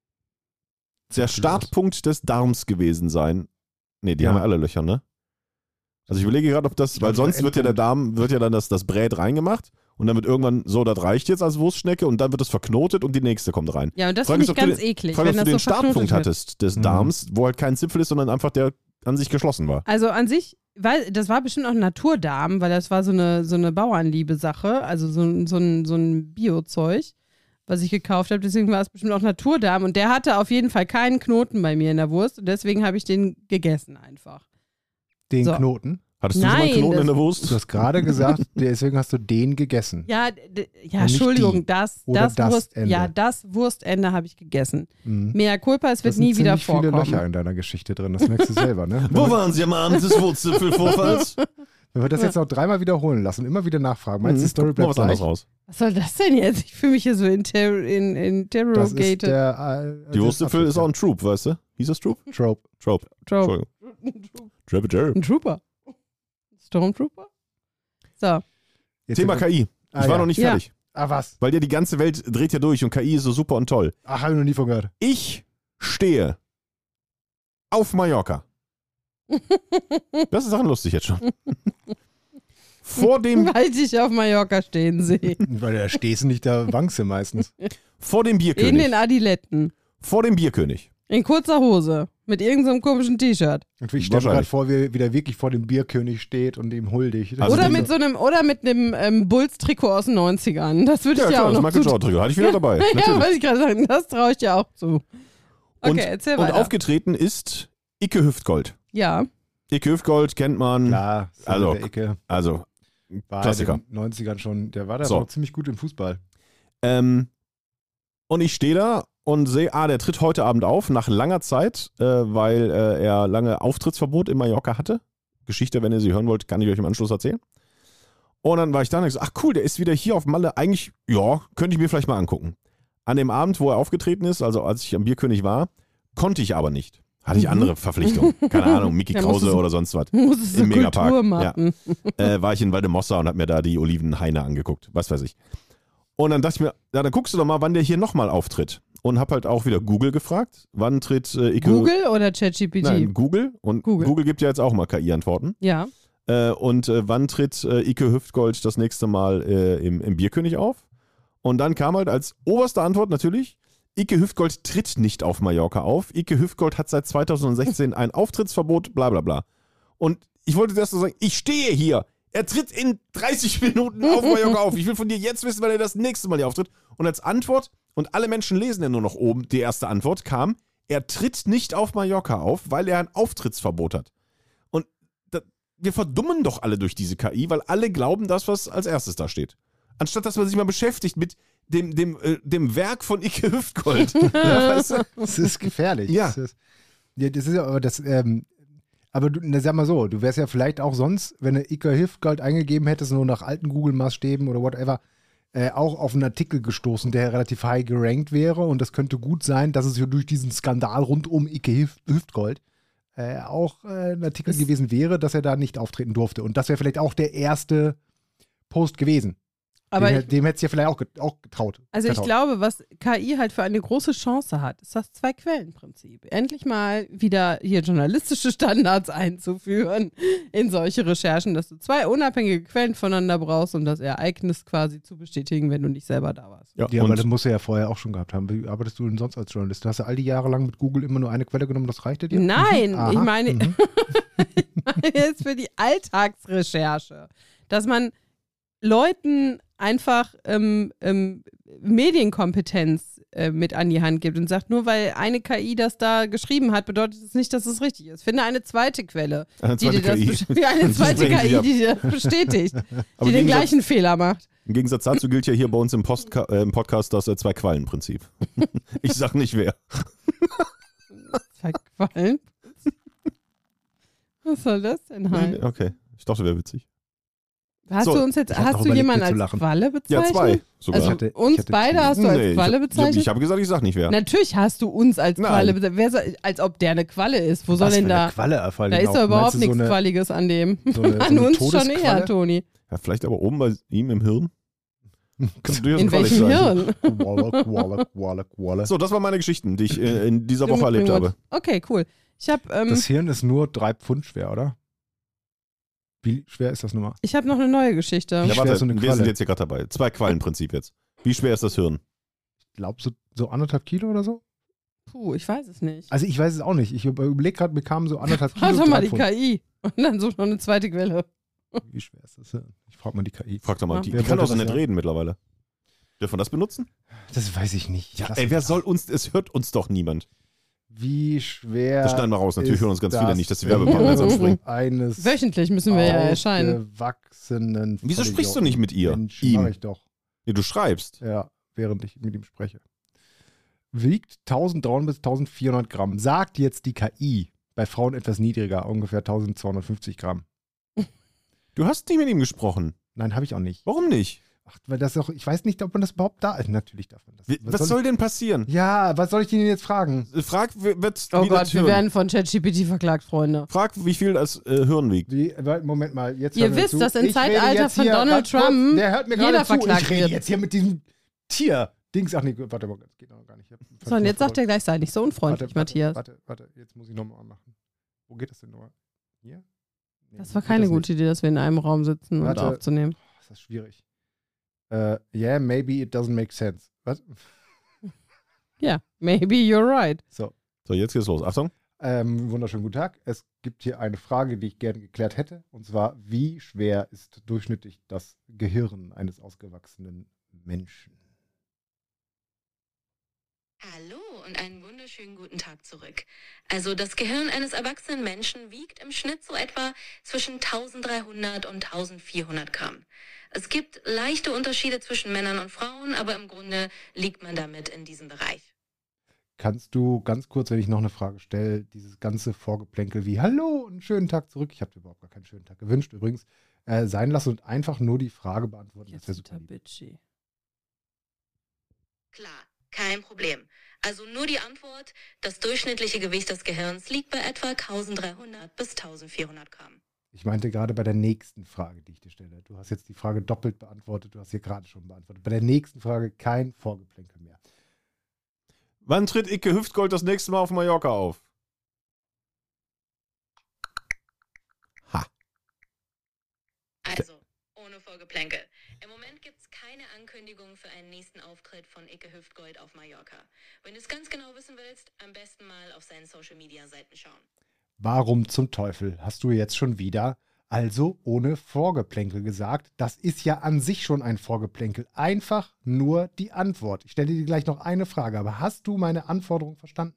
C: der
B: Zipfel
C: Startpunkt des Darms gewesen sein. Nee, die
B: Ja.
C: haben ja alle Löcher, ne? Also ich überlege gerade, ob das,
B: Ich
C: weil
B: glaub,
C: sonst
B: der
C: wird ja der
B: Endpunkt-
C: Darm, wird ja dann das, das Brät reingemacht und dann wird irgendwann so, das reicht jetzt als Wurstschnecke und dann wird es verknotet und die nächste kommt rein.
A: Ja, und das
C: Frage
A: finde
C: ist,
A: ich
C: ob du
A: ganz
C: den-
A: eklig,
C: Frage,
A: wenn
C: ob du
A: das
C: den
A: so verknotet
C: Startpunkt
A: wird.
C: hattest des
B: Mhm.
C: Darms, wo halt kein Zipfel ist, sondern einfach der an sich geschlossen war.
A: Also an sich, weil das war bestimmt auch ein Naturdarm, weil das war so eine, so eine Bauernliebe-Sache, also so, ein- so ein, so ein Bio-Zeug, was ich gekauft habe. Deswegen war es bestimmt auch Naturdarm und der hatte auf jeden Fall keinen Knoten bei mir in der Wurst und deswegen habe ich den gegessen einfach.
B: Den
A: So.
B: Knoten.
C: Hattest du schon mal
A: Nein,
C: einen Knoten
A: das-
C: in der
B: Du
C: Wurst?
B: hast gerade gesagt, deswegen hast du den gegessen.
A: Ja, d- ja,
B: Und nicht
A: Entschuldigung,
B: die.
A: das,
B: Oder
A: das,
B: das
A: Wurst,
B: Ende.
A: ja, das Wurstende habe ich gegessen.
B: Mhm.
A: Mea culpa, es wird
B: Das sind
A: nie wieder
B: ziemlich viele
A: vorkommen.
B: Löcher in deiner Geschichte drin, das merkst du selber, ne?
C: Wo waren Sie am Abend des Wurstzipfelvorfalls?
B: Wenn wir das jetzt noch dreimal wiederholen lassen, immer wieder nachfragen, meinst du, die Story
C: Mal
B: bleibt
C: was anderes
B: gleich?
C: raus.
A: Was soll das denn jetzt? Ich fühle mich hier so inter in, in
B: Das ist
A: interrogated.
B: der, äh,
C: Die Wurstzipfel ist auch ein Troop, weißt du? Hieß das Troop?
B: Trope.
C: Trope.
A: Trope.
C: Entschuldigung. Trope, Trope.
A: Ein Trooper. Stormtrooper? So.
B: Jetzt
C: Thema
B: sind
C: K I.
B: Ah,
C: Ich war
B: ja.
C: noch nicht
A: Ja.
C: fertig.
B: Ah, was?
C: Weil ja die ganze Welt dreht ja durch und K I ist so super und toll.
B: Ach, habe ich noch nie von gehört.
C: Ich stehe auf Mallorca. Das ist Sachen lustig jetzt schon. Vor dem,
A: Weil ich dich auf Mallorca stehen sehe.
B: Weil da stehst du nicht, da wankst du meistens.
C: vor dem
A: In
C: Bierkönig.
A: den Adiletten.
C: Vor dem Bierkönig.
A: In kurzer Hose. Mit irgendeinem so komischen T-Shirt.
B: Und ich stelle mir gerade
C: Wahrscheinlich.
B: vor, wie, wie der wirklich vor dem Bierkönig steht und ihm huldigt.
C: Also
A: oder
C: diese-
A: mit so einem, oder mit einem ähm, Bulls-Trikot aus den neunzigern. Das würde ich
C: Ja,
A: dir
C: klar,
A: auch
C: das
A: noch
C: Michael
A: zu.
C: Jordan-Trikot. Hatte ich wieder dabei.
A: Ja,
C: Natürlich.
A: wollte ich gerade sagen, das traue ich dir auch zu. Okay,
C: und,
A: erzähl
C: und
A: weiter.
C: aufgetreten ist Icke Hüftgold.
A: Ja,
C: Icke Hüftgold kennt man.
B: Klar, so
C: Also,
B: der Ecke
C: Also,
B: war
C: Klassiker.
B: in den neunzigern schon. Der war da
C: So.
B: auch ziemlich gut im Fußball.
C: Ähm, und ich stehe da und sehe, ah, der tritt heute Abend auf, nach langer Zeit, äh, weil äh, er lange Auftrittsverbot in Mallorca hatte. Geschichte, wenn ihr sie hören wollt, kann ich euch im Anschluss erzählen. Und dann war ich da und ich so, ach cool, der ist wieder hier auf Malle. Eigentlich, ja, könnte ich mir vielleicht mal angucken. An dem Abend, wo er aufgetreten ist, also als ich am Bierkönig war, konnte ich aber nicht. Hatte ich
A: Mhm.
C: andere Verpflichtungen. Keine Ahnung, Mickey
A: Ja,
C: Krause
A: musstest du-
C: oder sonst was.
A: muss es so
C: Im Megapark,
A: Kultur machen.
C: äh, war ich in Waldemossa und hab mir da die Olivenhaine angeguckt. Was weiß ich. Und dann dachte ich mir, ja, dann guckst du doch mal, wann der hier nochmal auftritt. Und hab halt auch wieder Google gefragt, wann tritt äh, Icke...
A: Google oder ChatGPT?
C: Nein, Google. Und
A: Google.
C: Google. gibt ja jetzt auch mal K I-Antworten.
A: Ja.
C: Äh, und äh, wann tritt äh, Icke Hüftgold das nächste Mal äh, im, im Bierkönig auf? Und dann kam halt als oberste Antwort natürlich, Icke Hüftgold tritt nicht auf Mallorca auf. Icke Hüftgold hat seit zweitausendsechzehn ein Auftrittsverbot, bla bla bla. Und ich wollte erst nur sagen, ich stehe hier. Er tritt in dreißig Minuten auf Mallorca auf. Ich will von dir jetzt wissen, wann er das nächste Mal hier auftritt. Und als Antwort, und alle Menschen lesen ja nur noch oben, die erste Antwort kam, er tritt nicht auf Mallorca auf, weil er ein Auftrittsverbot hat. Und da, wir verdummen doch alle durch diese K I, weil alle glauben das, was als erstes da steht. Anstatt dass man sich mal beschäftigt mit dem, dem, äh, dem Werk von Icke Hüftgold. Ja, weißt du?
B: Das ist gefährlich.
C: Ja.
B: Das ist, ja, das ist ja aber das, ähm, aber du, na, sag mal so, du wärst ja vielleicht auch sonst, wenn du Icke Hüftgold eingegeben hättest, nur nach alten Google-Maßstäben oder whatever, äh, auch auf einen Artikel gestoßen, der relativ high gerankt wäre und das könnte gut sein, dass es ja durch diesen Skandal rund um Icke Hüft, Hüftgold äh, auch äh, ein Artikel
A: Das-
B: gewesen wäre, dass er da nicht auftreten durfte. Und das wäre vielleicht auch der erste Post gewesen.
A: Aber
B: dem,
A: ich,
B: dem hätte es ja vielleicht auch, get- auch getraut.
A: also ich
B: vertraut.
A: glaube, was K I halt für eine große Chance hat, ist das Zwei-Quellen-Prinzip. Endlich mal wieder hier journalistische Standards einzuführen in solche Recherchen, dass du zwei unabhängige Quellen voneinander brauchst, um das Ereignis quasi zu bestätigen, wenn du nicht selber da warst.
C: Ja,
B: Ja, aber
C: und
B: das musst du ja vorher auch schon gehabt haben. Wie arbeitest du denn sonst als Journalist? Hast du all die Jahre lang mit Google immer nur eine Quelle genommen, das reichte dir?
A: Nein,
B: Aha,
A: ich meine,
B: mhm.
A: ich meine jetzt für die Alltagsrecherche, dass man Leuten einfach ähm, ähm, Medienkompetenz äh, mit an die Hand gibt und sagt, nur weil eine K I das da geschrieben hat, bedeutet es nicht, dass es richtig ist. Finde eine zweite Quelle,
C: eine
A: die
C: zweite
A: dir das
C: K I.
A: besch- ja, eine
C: Die
A: zweite
C: sprengen
A: K
C: sich
A: I,
C: ab.
A: die dir das bestätigt,
C: Aber
A: die
C: im
A: den
C: Gegensatz-
A: gleichen Fehler macht.
C: Im Gegensatz dazu gilt ja hier bei uns im, Postka äh, im Podcast das äh, Zwei-Quallen-Prinzip. Ich sag nicht wer.
A: Verquallen. Was soll das denn heißen?
C: Okay, ich dachte, wäre witzig.
A: Hast
C: So,
A: du uns jetzt,
B: ich hab noch
A: hast du
B: überlegt,
A: jemanden
B: mir zu
A: als
B: lachen.
A: Qualle
C: Ja,
A: bezeichnet?
C: zwei sogar.
A: Also
B: hatte- ich
A: uns
B: hatte
A: beide
B: Team.
A: hast du als
C: Nee,
A: Qualle
C: ich, hab-
A: bezeichnet?
C: ich habe gesagt, ich sag nicht wer.
A: Natürlich hast du uns als
C: Nein.
A: Qualle bezeichnet. Wer soll, als ob der eine Qualle ist. Wo soll
B: Was
A: denn
B: für
A: da?
B: eine Qualle, vor allem
A: Da ist
B: auch.
A: doch überhaupt
B: Meinst du
A: nichts
B: so eine,
A: Qualliges an dem.
B: so eine, so
A: An
B: eine
A: uns schon
B: Todesqualle?
A: eher, Toni.
C: Ja, vielleicht aber oben bei ihm im Hirn. Kann durchaus
A: In
C: quallig
A: welchem
C: sein.
A: Hirn?
B: Qualle, Qualle, Qualle, Qualle.
C: So, das waren meine Geschichten, die ich äh, in dieser Woche erlebt
A: Mitbringen
C: habe.
A: wollt. Okay, cool. Ich habe ähm,
B: Das Hirn ist nur drei Pfund schwer, oder? Wie schwer ist das nochmal?
A: ich hab noch eine neue Geschichte.
B: Wie
C: Ja,
B: schwer
C: warte,
B: ist so eine
C: wir
B: Qualle?
C: sind jetzt hier gerade dabei. Zwei-Quallen-Prinzip jetzt. Wie schwer ist das Hirn?
B: Ich glaube so, so anderthalb Kilo oder so.
A: Puh, ich weiß es nicht.
B: Also ich weiß es auch nicht. Ich überlege gerade, mir kamen so anderthalb Kilo.
A: Frag doch mal
B: drei
A: die
B: Pfund.
A: K I. Und dann such noch eine zweite Quelle.
B: Wie schwer ist das Hirn? Ich frage mal die K I.
C: Frag doch mal. Die,
B: Wer
C: die kann
B: wollte
C: doch so
B: das
C: nicht
B: sagen?
C: reden mittlerweile. Dürfen wir das benutzen?
B: Das weiß ich nicht. Lass
C: Ey,
B: mich
C: wer
B: das.
C: soll uns, es hört uns doch niemand.
B: Wie schwer.
C: Das schneiden wir raus. Natürlich
B: ist
C: hören uns ganz
B: das
C: viele nicht, dass die Werbepartner jetzt
B: Hirn
C: anspringen.
B: Eines
A: Wöchentlich müssen wir ja erscheinen.
B: ausgewachsenen
C: Wieso sprichst du nicht mit ihr?
B: Mensch,
C: Ihm?
B: mach ich doch.
C: Nee, du schreibst.
B: Ja, während ich mit ihm spreche. Wiegt dreizehnhundert bis vierzehnhundert Gramm. Sagt jetzt die K I. Bei Frauen etwas niedriger, ungefähr zwölfhundertfünfzig Gramm.
C: Du hast nicht mit ihm gesprochen.
B: Nein, habe ich auch nicht.
C: Warum nicht?
B: Ach, weil das auch, ich weiß nicht, ob man das überhaupt da ist. Natürlich darf man das.
C: Wie, was soll denn passieren?
B: Ja, was soll ich denn jetzt fragen?
C: Frag, wer- wird,
A: Oh
C: wie das
A: Gott, wir
C: Hirn.
A: werden von ChatGPT verklagt, Freunde.
C: Frag, wie viel das äh, Hirn wiegt.
B: Die, Moment mal, jetzt
A: Ihr
B: hör mir
A: wisst,
B: zu.
A: dass im
B: Ich rede
A: Zeitalter
B: jetzt
A: von
B: hier
A: Donald
B: ganz kurz,
A: Trump
B: der hört mir
A: jeder
B: gerade zu.
A: verklagt
B: Ich rede
A: wird.
B: jetzt hier mit diesem Tier. Dings, ach nee, warte mal, das geht noch gar nicht. Ich hab-
A: So, und jetzt sagt er gleich, sei nicht so unfreundlich,
B: warte,
A: Matthias.
B: Warte, warte, warte, jetzt muss ich nochmal machen. Wo geht das denn nochmal? Hier? Nee,
A: Das war
B: geht
A: keine
B: nicht.
A: gute Idee, dass wir in einem Raum sitzen und
B: Warte.
A: aufzunehmen.
B: Oh, ist das schwierig. Äh, yeah, maybe it doesn't make sense. Was?
A: Ja, maybe you're right.
B: So,
C: So, jetzt geht's los. Achtung.
B: ähm, wunderschönen guten Tag. Es gibt hier eine Frage, die ich gerne geklärt hätte. Und zwar, wie schwer ist durchschnittlich das Gehirn eines ausgewachsenen Menschen?
E: Hallo und einen wunderschönen guten Tag zurück. Also das Gehirn eines erwachsenen Menschen wiegt im Schnitt so etwa zwischen dreizehnhundert und vierzehnhundert Gramm. Es gibt leichte Unterschiede zwischen Männern und Frauen, aber im Grunde liegt man damit in diesem Bereich.
B: Kannst du ganz kurz, wenn ich noch eine Frage stelle, dieses ganze Vorgeplänkel wie Hallo und einen schönen Tag zurück, ich habe dir überhaupt gar keinen schönen Tag gewünscht übrigens, äh, sein lassen und einfach nur die Frage beantworten.
A: Jetzt
B: Das
A: wird
B: wäre
A: er
B: super lieb.
A: bitchy.
E: Klar, kein Problem. Also nur die Antwort, das durchschnittliche Gewicht des Gehirns liegt bei etwa dreizehnhundert bis vierzehnhundert Gramm.
B: Ich meinte gerade bei der nächsten Frage, die ich dir stelle. Du hast jetzt die Frage doppelt beantwortet, du hast sie gerade schon beantwortet. Bei der nächsten Frage kein Vorgeplänkel mehr.
C: Wann tritt Icke Hüftgold das nächste Mal auf Mallorca auf? Ha.
E: Also, ohne Vorgeplänkel. Im Moment gibt es keine Ankündigung für einen nächsten Auftritt von Icke Hüftgold auf Mallorca. Wenn du es ganz genau wissen willst, am besten mal auf seinen Social-Media-Seiten schauen.
B: Warum zum Teufel hast du jetzt schon wieder Also ohne Vorgeplänkel gesagt. Das ist ja an sich schon ein Vorgeplänkel. Einfach nur die Antwort. Ich stelle dir gleich noch eine Frage, aber hast du meine Anforderung verstanden?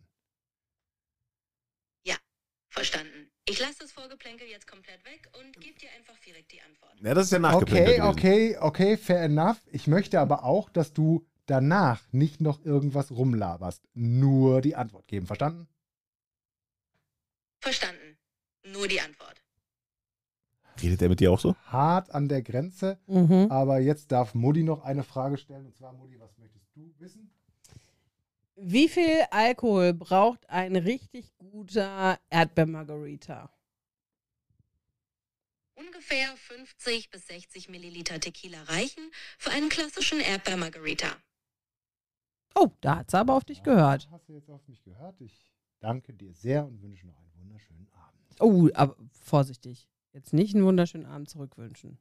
E: Ja, verstanden. Ich lasse das Vorgeplänkel jetzt komplett weg und gebe dir einfach direkt die Antwort.
C: Ja, das ist ja nachgeplänkelt
B: Okay,
C: gewesen.
B: okay, okay, fair enough. Ich möchte aber auch, dass du danach nicht noch irgendwas rumlaberst. Nur die Antwort geben. Verstanden?
E: Verstanden. Nur die Antwort.
C: Redet er mit dir auch so?
B: Hart an der Grenze.
A: Mhm.
B: Aber jetzt darf Mutti noch eine Frage stellen. Und zwar, Mutti, was möchtest du wissen?
A: Wie viel Alkohol braucht ein richtig guter Erdbeer-Margarita?
E: Ungefähr fünfzig bis sechzig Milliliter Tequila reichen für einen klassischen Erdbeer-Margarita.
A: Oh, da hat sie aber auf dich gehört.
B: Hast du jetzt auf mich gehört? Ich danke dir sehr und wünsche noch einen wunderschönen Abend.
A: Oh, aber vorsichtig. Jetzt nicht einen wunderschönen Abend zurückwünschen.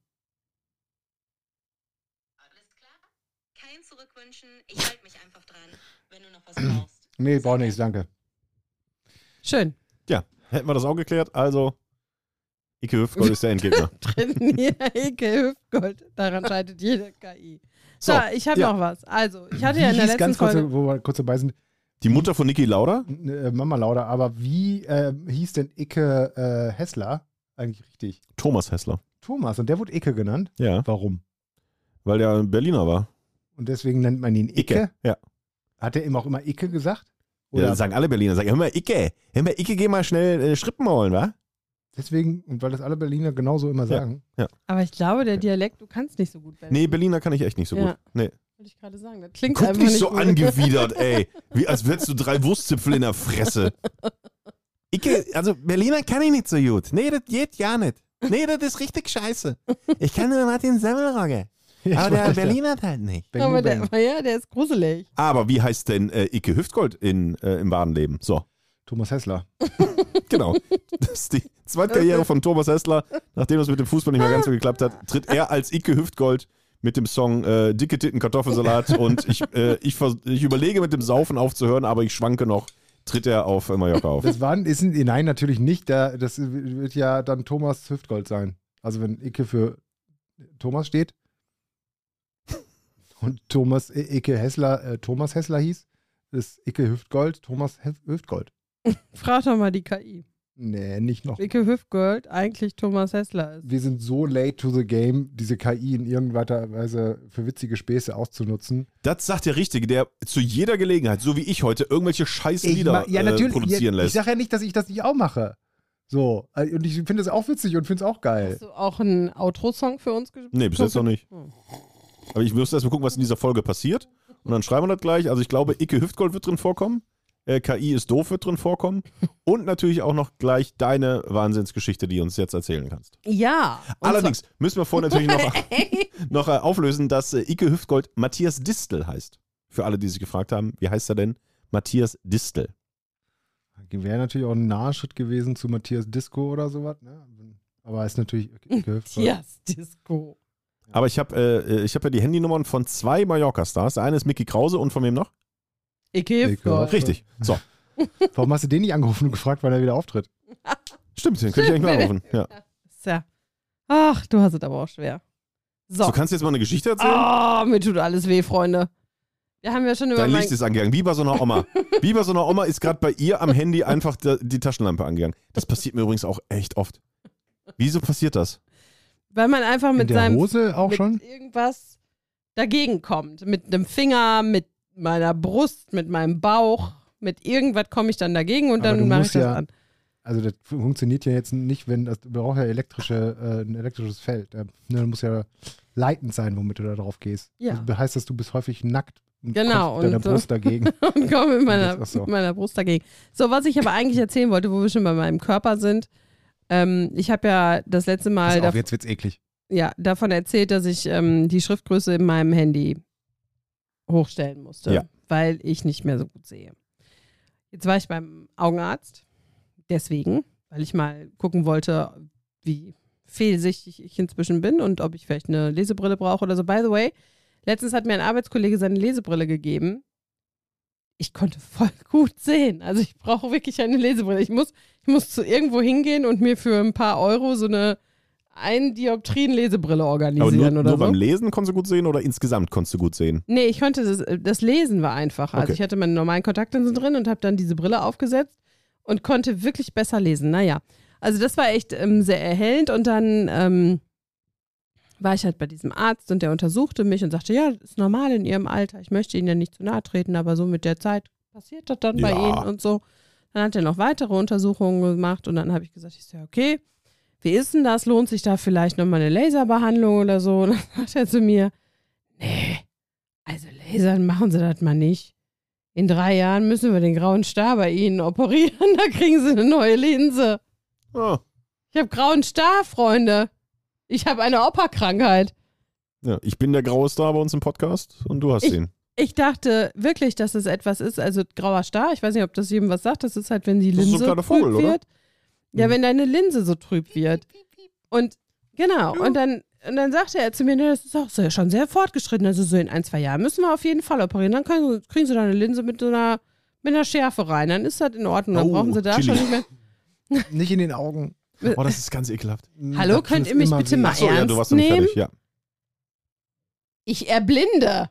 E: Alles klar? Kein Zurückwünschen. Ich halte mich einfach dran, wenn du noch was brauchst.
B: Nee, brauch nichts, danke.
A: Schön.
C: Ja, hätten wir das auch geklärt. Also, Icke Hüftgold ist der Endgegner.
A: Trainier Icke Hüftgold. Daran scheitert jede K I. So,
C: So,
A: ich habe
C: ja.
A: noch was. Also, ich hatte
B: Wie
A: ja in der
B: hieß,
A: letzten
B: ganz kurz,
A: Folge...
B: wo wir kurz dabei sind,
C: Die Mutter von Niki Lauda?
B: äh, Mama Lauda, aber wie äh, hieß denn Icke äh, Hessler eigentlich richtig?
C: Thomas Hessler.
B: Thomas, und der wurde Icke genannt.
C: Ja,
B: Warum?
C: weil der Berliner war.
B: Und deswegen nennt man ihn Icke.
C: Icke, ja.
B: Hat er ihm auch immer Icke gesagt?
C: Ja,
B: Oder
C: das sagen alle Berliner. Sagen, hör mal, Icke, hör mal, Icke, geh mal schnell äh, Schrippen holen, wa?
B: deswegen, und weil das alle Berliner genauso immer sagen.
A: Aber ich glaube, der Dialekt, du kannst nicht so gut Berlin.
C: Nee, Berliner kann ich echt nicht so
A: Ja.
C: gut. Nee.
A: Wollte ich gerade sagen. Das klingt
C: Guck
A: einfach
C: nicht
A: nicht
C: so
A: gut.
C: angewidert, ey. Wie als hättest du drei Wurstzipfel in der Fresse. Icke, also Berliner kann ich nicht so gut. Nee, das geht ja nicht. Nee, das ist richtig scheiße. Ich kann nur Martin Semmelrogge. Aber der Berliner halt nicht.
B: Bang,
A: Aber
B: bang.
A: der, ja, der ist gruselig.
C: Aber wie heißt denn äh, Icke Hüftgold in, äh, im wahren Leben? So,
B: Thomas Hessler.
C: genau. Das ist die Zweitkarriere von Thomas Hessler. Nachdem es mit dem Fußball nicht mehr ganz so geklappt hat, tritt er als Icke Hüftgold mit dem Song äh, Dicke Titten Kartoffelsalat und ich, äh, ich, vers- ich überlege mit dem Saufen aufzuhören, aber ich schwanke noch, tritt er auf äh, Mallorca auf.
B: Das waren, ist, nein, natürlich nicht. Der, das wird ja dann Thomas Hüftgold sein. Also wenn Icke für Thomas steht und Thomas äh, Icke Hessler, äh, Thomas Hessler hieß, ist Icke Hüftgold Thomas Hef- Hüftgold.
A: Frag doch mal die K I.
B: Nee, nicht noch.
A: Icke Hüftgold eigentlich Thomas Hessler ist.
B: Wir sind so late to the game, diese K I in irgendeiner Weise für witzige Späße auszunutzen.
C: Das sagt der Richtige, der zu jeder Gelegenheit, so wie ich heute, irgendwelche scheiß
B: Ich
C: Lieder
B: ma- ja,
C: äh,
B: natürlich,
C: produzieren
B: ja, ich
C: lässt.
B: sage ja nicht, dass ich das nicht auch mache. So, äh, und ich finde es auch witzig und finde es auch geil.
A: Hast du auch einen Outro-Song für uns geschrieben?
C: Nee, bis jetzt noch nicht.
A: Hm.
C: Aber ich müsste erst mal gucken, was in dieser Folge passiert. Und dann schreiben wir das gleich. Also ich glaube, Icke Hüftgold wird drin vorkommen. Äh, K I ist doof wird drin vorkommen. Und natürlich auch noch gleich deine Wahnsinnsgeschichte, die du uns jetzt erzählen kannst.
A: Ja. und
C: Allerdings müssen wir vorher natürlich noch, noch äh, auflösen, dass äh, Icke Hüftgold Matthias Distel heißt. Für alle, die sich gefragt haben, wie heißt er denn? Matthias Distel.
B: Wäre natürlich auch ein Nahschritt gewesen zu Matthias Disco oder sowas. Ne? Aber ist natürlich Icke Hüftgold.
A: Yes, Disco.
C: Aber ich habe äh, ich hab ja die Handynummern von zwei Mallorca-Stars. Der eine ist Mickey Krause und von wem noch?
A: Icke Hüftgold.
C: Richtig. So.
B: Warum hast du den nicht angerufen und gefragt, wann er wieder auftritt?
C: Stimmt, den könnte ich eigentlich mal anrufen. Ja.
A: Ja. Ach, du hast es aber auch schwer. So.
C: So, kannst du jetzt mal eine Geschichte erzählen?
A: Oh, mir tut alles weh, Freunde. Wir haben ja schon über
C: Dein
A: mein...
C: Licht ist angegangen. Wie bei so einer Oma. Wie bei so einer Oma ist gerade bei ihr am Handy einfach die, die Taschenlampe angegangen. Das passiert mir übrigens auch echt oft. Wieso passiert das?
A: Weil man einfach mit
B: In der
A: seinem...
B: Hose auch
A: mit
B: schon?
A: irgendwas dagegen kommt. Mit einem Finger, mit meiner Brust, mit meinem Bauch. Mit irgendwas komme ich dann dagegen und
B: Aber du
A: dann mache ich
B: musst
A: das
B: ja-
A: an.
B: Also das funktioniert ja jetzt nicht, wenn das du brauchst ja elektrische, äh, ein elektrisches Feld. Äh, ne, du musst ja leitend sein, womit du da drauf gehst.
A: Ja.
B: Das heißt, dass du bist häufig nackt und
A: Genau,
B: kommst mit deiner
A: und so-
B: Brust dagegen.
A: Und komme mit meiner,
B: Ach so.
A: mit meiner Brust dagegen. So, was ich aber eigentlich erzählen wollte, wo wir schon bei meinem Körper sind. Ähm, ich habe ja das letzte Mal...
B: Pass auf,
A: dav-
B: jetzt wird's eklig.
A: ja, davon erzählt, dass ich ähm, die Schriftgröße in meinem Handy hochstellen musste,
C: Ja.
A: weil ich nicht mehr so gut sehe. Jetzt war ich beim Augenarzt, deswegen, weil ich mal gucken wollte, wie fehlsichtig ich inzwischen bin und ob ich vielleicht eine Lesebrille brauche oder so. By the way, letztens hat mir ein Arbeitskollege seine Lesebrille gegeben. Ich konnte voll gut sehen. Also ich brauche wirklich eine Lesebrille. Ich muss, ich muss zu irgendwo hingehen und mir für ein paar Euro so eine ein Dioptrien-Lesebrille
C: Aber
A: organisieren
C: nur,
A: oder
C: nur
A: so.
C: beim Lesen konntest du gut sehen oder insgesamt konntest du gut sehen?
A: Nee, ich konnte das, das Lesen war einfacher. Also
C: Okay.
A: ich hatte meine normalen Kontaktlinsen drin und habe dann diese Brille aufgesetzt und konnte wirklich besser lesen. Naja, also das war echt ähm, sehr erhellend und dann ähm, war ich halt bei diesem Arzt und der untersuchte mich und sagte, ja, das ist normal in ihrem Alter. Ich möchte Ihnen ja nicht zu nahe treten, aber so mit der Zeit passiert das dann bei
C: Ja.
A: Ihnen und so. Dann hat er noch weitere Untersuchungen gemacht und dann habe ich gesagt, ich so, okay, wie ist denn das? Lohnt sich da vielleicht nochmal eine Laserbehandlung oder so? Und dann sagt er zu mir, nee, also lasern machen Sie das mal nicht. In drei Jahren müssen wir den grauen Star bei Ihnen operieren, da kriegen Sie eine neue Linse.
C: Ah,
A: Ich habe grauen Star, Freunde. Ich habe eine Operkrankheit.
C: ja. Ich bin der graue Star bei uns im Podcast und du hast
A: Ich-
C: ihn.
A: Ich dachte wirklich, dass es etwas ist, also grauer Star, ich weiß nicht, ob das jedem was sagt, das ist halt, wenn die
C: Das ist so
A: Linse
C: ein kleiner Vogel,
A: trüb
C: oder?
A: wird. Ja,
C: Mhm.
A: wenn deine Linse so trüb wird. Und genau, und dann, und dann sagte er zu mir, nee, das ist auch sehr, schon sehr fortgeschritten, also so in ein, zwei Jahren müssen wir auf jeden Fall operieren, dann können, kriegen sie da eine Linse mit so einer, mit einer Schärfe rein, dann ist das in Ordnung, dann
C: Oh,
A: brauchen sie da
C: Chili.
A: schon nicht mehr.
B: Nicht in den Augen.
C: Oh, das ist ganz ekelhaft.
A: Hallo,
B: Das
A: könnt
B: tut
A: ihr mich
B: immer
A: bitte
B: weh.
A: mal
C: Achso, ja,
A: ernst
C: du warst noch nicht
A: nehmen?
C: fertig, ja.
A: Ich erblinde.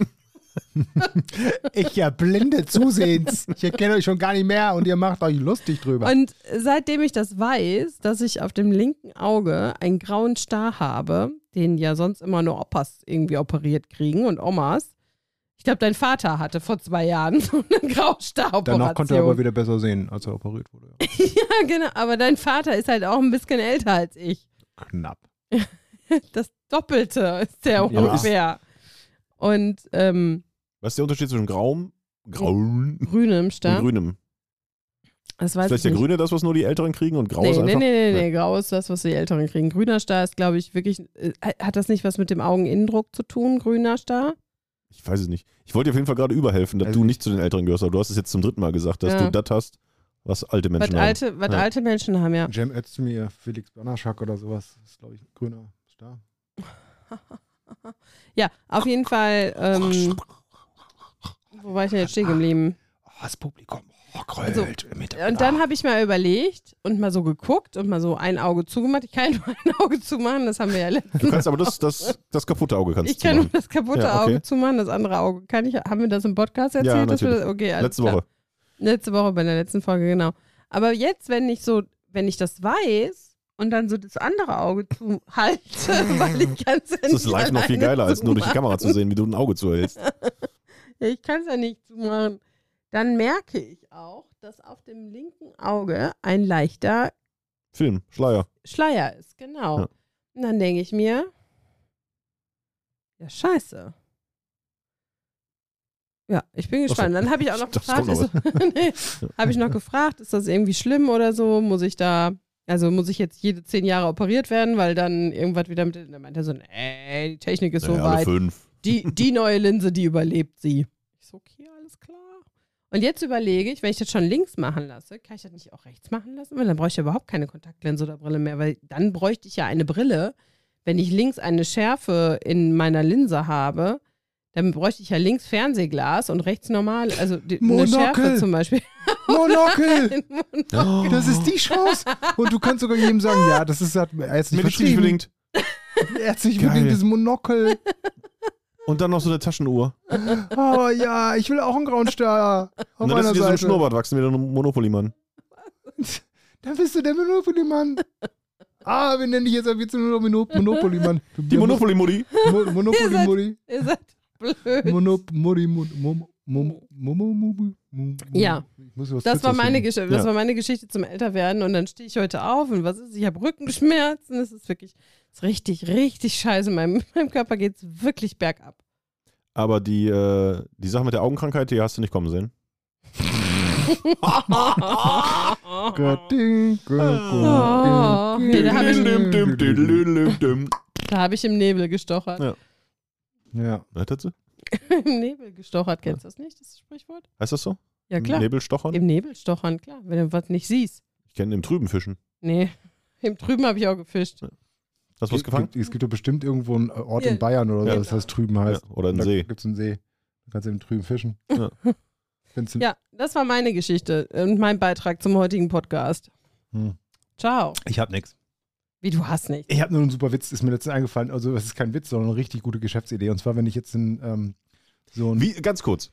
B: Ich erblinde zusehends. Ich erkenne euch schon gar nicht mehr und ihr macht euch lustig drüber.
A: Und seitdem ich das weiß, dass ich auf dem linken Auge einen grauen Star habe, den ja sonst immer nur Opas irgendwie operiert kriegen und Omas. Ich glaube, dein Vater hatte vor zwei Jahren so eine Graustar-Operation.
B: Danach konnte er aber wieder besser sehen, als er operiert wurde. Ja.
A: Ja, genau. Aber dein Vater ist halt auch ein bisschen älter als ich.
B: Knapp.
A: Das Doppelte ist der
B: Ja.
A: ungefähr. Und ähm,
C: Was ist der Unterschied zwischen grauem, grauen
A: grünem
C: und
A: Star.
C: grünem?
A: Das
C: Ist
A: weiß
C: vielleicht
A: ich
C: der
A: nicht.
C: grüne das, was nur die Älteren kriegen und grau
A: Nee,
C: ist
A: nee,
C: einfach?
A: nee, nee, nee, grau ist das, was die Älteren kriegen. Grüner Star ist, glaube ich, wirklich, äh, hat das nicht was mit dem Augeninnendruck zu tun, grüner Star?
C: Ich weiß es nicht. Ich wollte dir auf jeden Fall gerade überhelfen, dass
B: Also
C: du
B: ich-
C: nicht zu den Älteren gehörst, aber du hast es jetzt zum dritten Mal gesagt, dass
A: Ja.
C: du das hast, was alte
A: Was
C: Menschen haben.
A: alte, was
C: Ja.
A: alte Menschen haben, ja.
B: Cem Özdemir, Felix Banaschak oder sowas. Das ist, glaube ich, ein grüner Star.
A: Ja, auf jeden Fall, ähm, wo war ich denn jetzt stehen geblieben?
B: Oh, das Publikum. Oh,
A: Also,
B: grölt.
A: Und dann habe ich mal überlegt und mal so geguckt und mal so ein Auge zugemacht. Ich kann nur ein Auge zumachen, das haben wir ja letztens.
C: Du kannst aber das, das, das kaputte Auge kannst
A: Ich
C: du
A: kann nur
C: machen.
A: das kaputte
C: Ja, okay.
A: Auge zumachen, das andere Auge kann ich. Haben wir das im Podcast erzählt?
C: Ja,
A: dass wir
C: natürlich.
A: das, okay, alles
C: Letzte
A: klar.
C: Woche.
A: Letzte Woche bei der letzten Folge, genau. Aber jetzt, wenn ich so, wenn ich das weiß und dann so das andere Auge zuhalte, weil ich kann es ja
C: Das
A: nicht
C: ist live noch viel
A: alleine
C: geiler, als nur durch die
A: zumachen.
C: Kamera zu sehen, wie du ein Auge zuhältst.
A: Ja, ich kann es ja nicht zumachen. Dann merke ich auch, dass auf dem linken Auge ein leichter
C: Film, Schleier.
A: Schleier ist, genau.
C: Ja.
A: Und dann denke ich mir, ja, scheiße. Ja, ich bin
C: Ach so.
A: gespannt. Dann habe ich auch noch
C: Das
A: gefragt,
C: kommt noch
A: ist, nee, habe ich noch gefragt, ist das irgendwie schlimm oder so? Muss ich da, also muss ich jetzt jede zehn Jahre operiert werden, weil dann irgendwas wieder mit, dann meint er so, nee, die Technik ist so
C: Naja, alle
A: weit.
C: fünf.
A: Die, die neue Linse, die überlebt sie. Ich so, okay, alles klar. Und jetzt überlege ich, wenn ich das schon links machen lasse, kann ich das nicht auch rechts machen lassen? Weil dann bräuchte ich ja überhaupt keine Kontaktlinse oder Brille mehr, weil dann bräuchte ich ja eine Brille. Wenn ich links eine Schärfe in meiner Linse habe, dann bräuchte ich ja links Fernsehglas und rechts normal, also die, eine
B: Monokel.
A: Schärfe zum Beispiel.
B: Monokel!
C: Oh.
B: Das ist die Chance. Und du kannst sogar jedem sagen, ja, das ist halt ärztlich
C: Medizinisch
B: verschrieben.
C: bedingt.
B: Ärztlich
C: Geil.
B: bedingtes Monokel.
C: Und dann noch so eine Taschenuhr.
B: Oh ja, ich will auch einen grauen Star auf
C: Und dann
B: meiner
C: lässt du dir so einen
B: Seite.
C: Schnurrbart wachsen wie der Monopoly-Mann.
B: Dann bist du der Monopoly-Mann. Ah, wir nennen dich jetzt ab jetzt nur noch Monop- Monopoly-Mann. Du
C: Die
B: bist-
C: Monopoly-Mutti.
B: Mo Monopoly-Mutti.
A: Ihr seid blöd.
B: Monop Modi Mo Mo Mo Mo Mo Mo Mo
A: Ja.
B: Ich muss was
A: Das war,
B: Kürzeres
A: meine
B: finden.
A: Geschichte, das
C: Ja.
A: war meine Geschichte zum Älterwerden und dann stehe ich heute auf und was ist? Ich habe Rückenschmerzen. Es ist wirklich es ist richtig, richtig scheiße. Meinem, meinem Körper geht es wirklich bergab.
C: Aber die, äh, die Sache mit der Augenkrankheit, die hast du nicht kommen sehen.
B: Götting,
A: Oh. Nee, da habe ich,
C: Düm-düm-düm-düm-düm-düm.
A: da hab ich im Nebel gestochert.
C: Ja.
B: Ja.
C: Was hat sie?
A: Im Nebel gestochert, kennst du das nicht, das Sprichwort?
C: Heißt das so?
A: Ja, klar.
C: Nebelstochern?
A: Im Nebel stochern, klar. Wenn du was nicht siehst.
C: Ich kenne im Trüben Fischen.
A: Nee. Im Trüben habe ich auch gefischt.
C: Hast du was gefangen?
B: Es gibt doch bestimmt irgendwo einen Ort
A: Ja.
B: in Bayern oder so,
C: Ja.
B: das heißt drüben heißt.
C: Ja, oder ein
B: da
C: See.
B: gibt es einen See. Da kannst du im drüben fischen.
C: Ja.
B: Findest du-
A: Ja, das war meine Geschichte und mein Beitrag zum heutigen Podcast.
B: Hm.
A: Ciao.
B: Ich hab nix.
A: Wie, du hast nicht?
B: Ich habe nur einen super Witz, ist mir letztens eingefallen. Also, es ist kein Witz, sondern eine richtig gute Geschäftsidee. Und zwar, wenn ich jetzt ein, ähm, so ein.
C: Wie, ganz kurz.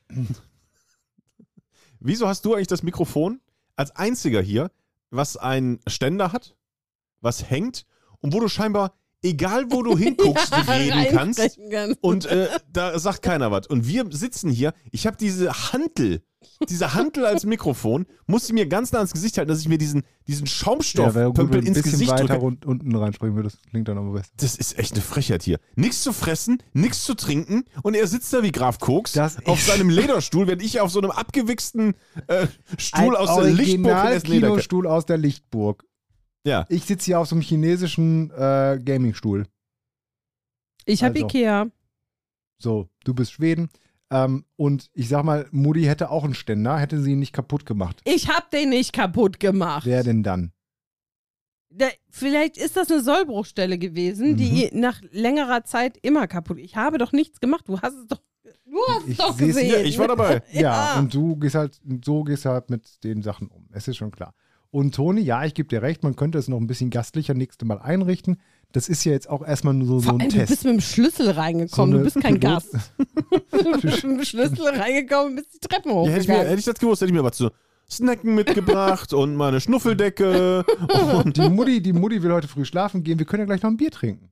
C: Wieso hast du eigentlich das Mikrofon als einziger hier, was einen Ständer hat, was hängt und wo du scheinbar, egal wo du hinguckst,
A: Ja,
C: reden kannst
A: reinsprechen kannst.
C: und äh, da sagt keiner was. Und wir sitzen hier, ich habe diese Hantel, diese Hantel als Mikrofon, musste mir ganz nah ins Gesicht halten, dass ich mir diesen, diesen
B: Ja, wäre gut,
C: Schaumstoffpömpel
B: wenn du ein
C: ins
B: bisschen
C: Gesicht
B: weiter
C: drücke.
B: rund, unten reinspringen würdest. Klingt dann aber besser.
C: Das ist echt eine Frechheit hier. Nichts zu fressen, nichts zu trinken und er sitzt da wie Graf Koks
B: Das
C: auf
B: ist-
C: seinem Lederstuhl, während ich auf so einem abgewichsten äh, Stuhl aus der Lichtburg in Essen-Lederke.
B: Kinostuhl aus der Lichtburg.
C: Ja.
B: Ich sitze hier auf so einem chinesischen äh, Gamingstuhl.
A: Ich habe
B: Also.
A: Ikea.
B: So, du bist Schweden. Ähm, und ich sag mal, Mutti hätte auch einen Ständer, hätte sie ihn nicht kaputt gemacht.
A: Ich habe den nicht kaputt gemacht.
B: Wer denn dann?
A: Der, vielleicht ist das eine Sollbruchstelle gewesen, die
B: Mhm.
A: nach längerer Zeit immer kaputt. Ich habe doch nichts gemacht. Du hast es doch, du hast
B: Ich
A: es doch
B: seh's-
A: gesehen.
C: Ja, ich war dabei.
B: Ja,
A: Ja.
B: und du gehst halt, so gehst halt mit den Sachen um. Es ist schon klar. Und Toni, ja, ich gebe dir recht, man könnte es noch ein bisschen gastlicher nächste Mal einrichten. Das ist ja jetzt auch erstmal nur so, so
A: Vor
B: ein
A: allem, du
B: Test.
A: bist mit dem Schlüssel reingekommen.
B: So
A: du
B: eine
A: bist kein
B: Pilot-
A: Gast. Du bist mit dem Schlüssel reingekommen und bist die Treppen
C: Ja, hätte, ich mir,
A: hochgegangen.
C: hätte ich das gewusst, hätte ich mir was zu snacken mitgebracht und mal eine Schnuffeldecke. Und
B: Die Mutti, die Mutti will heute früh schlafen gehen. Wir können ja gleich noch ein Bier trinken.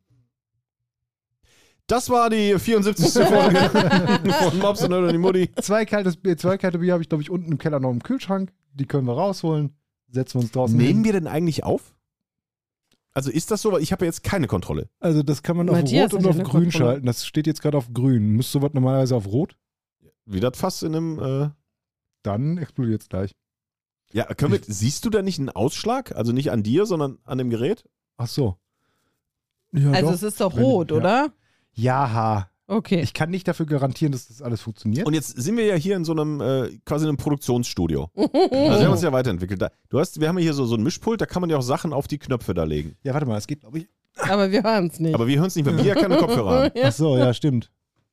C: das war die vierundsiebzigste Folge von Mops und Nerd und die Mutti.
B: Zwei kaltes Bier, zwei kalte Bier habe ich, glaube ich, unten im Keller noch im Kühlschrank. Die können wir rausholen. Setzen wir uns draußen
C: Nehmen
B: hin.
C: wir denn eigentlich auf? Also ist das so? Weil ich habe ja jetzt keine Kontrolle.
B: Also das kann man auf
A: Matthias
B: Rot
A: hat
B: und
A: ja
B: auf
A: eine
B: Grün
A: Kontrolle.
B: schalten. Das steht jetzt gerade auf Grün. Müsste sowas normalerweise auf Rot?
C: Wie das fast in einem... Äh
B: Dann explodiert es gleich.
C: ja, können wir, siehst du da nicht einen Ausschlag? Also nicht an dir, sondern an dem Gerät?
B: Ach so. Ja,
A: Also
B: doch.
A: es ist doch
B: Wenn-
A: rot,
B: ja.
A: oder?
B: Ja,
A: Okay.
B: ich kann nicht dafür garantieren, dass das alles funktioniert.
C: Und jetzt sind wir ja hier in so einem, äh, quasi einem Produktionsstudio. Also wir haben uns ja weiterentwickelt. Da, du hast, wir haben ja hier so, so ein Mischpult, da kann man ja auch Sachen auf die Knöpfe da legen.
B: Ja, warte mal, es geht, glaube ich.
A: Aber wir hören es nicht.
C: Aber wir hören es nicht, weil wir ja keine Kopfhörer haben.
A: Ja.
B: Ach so, ja, stimmt.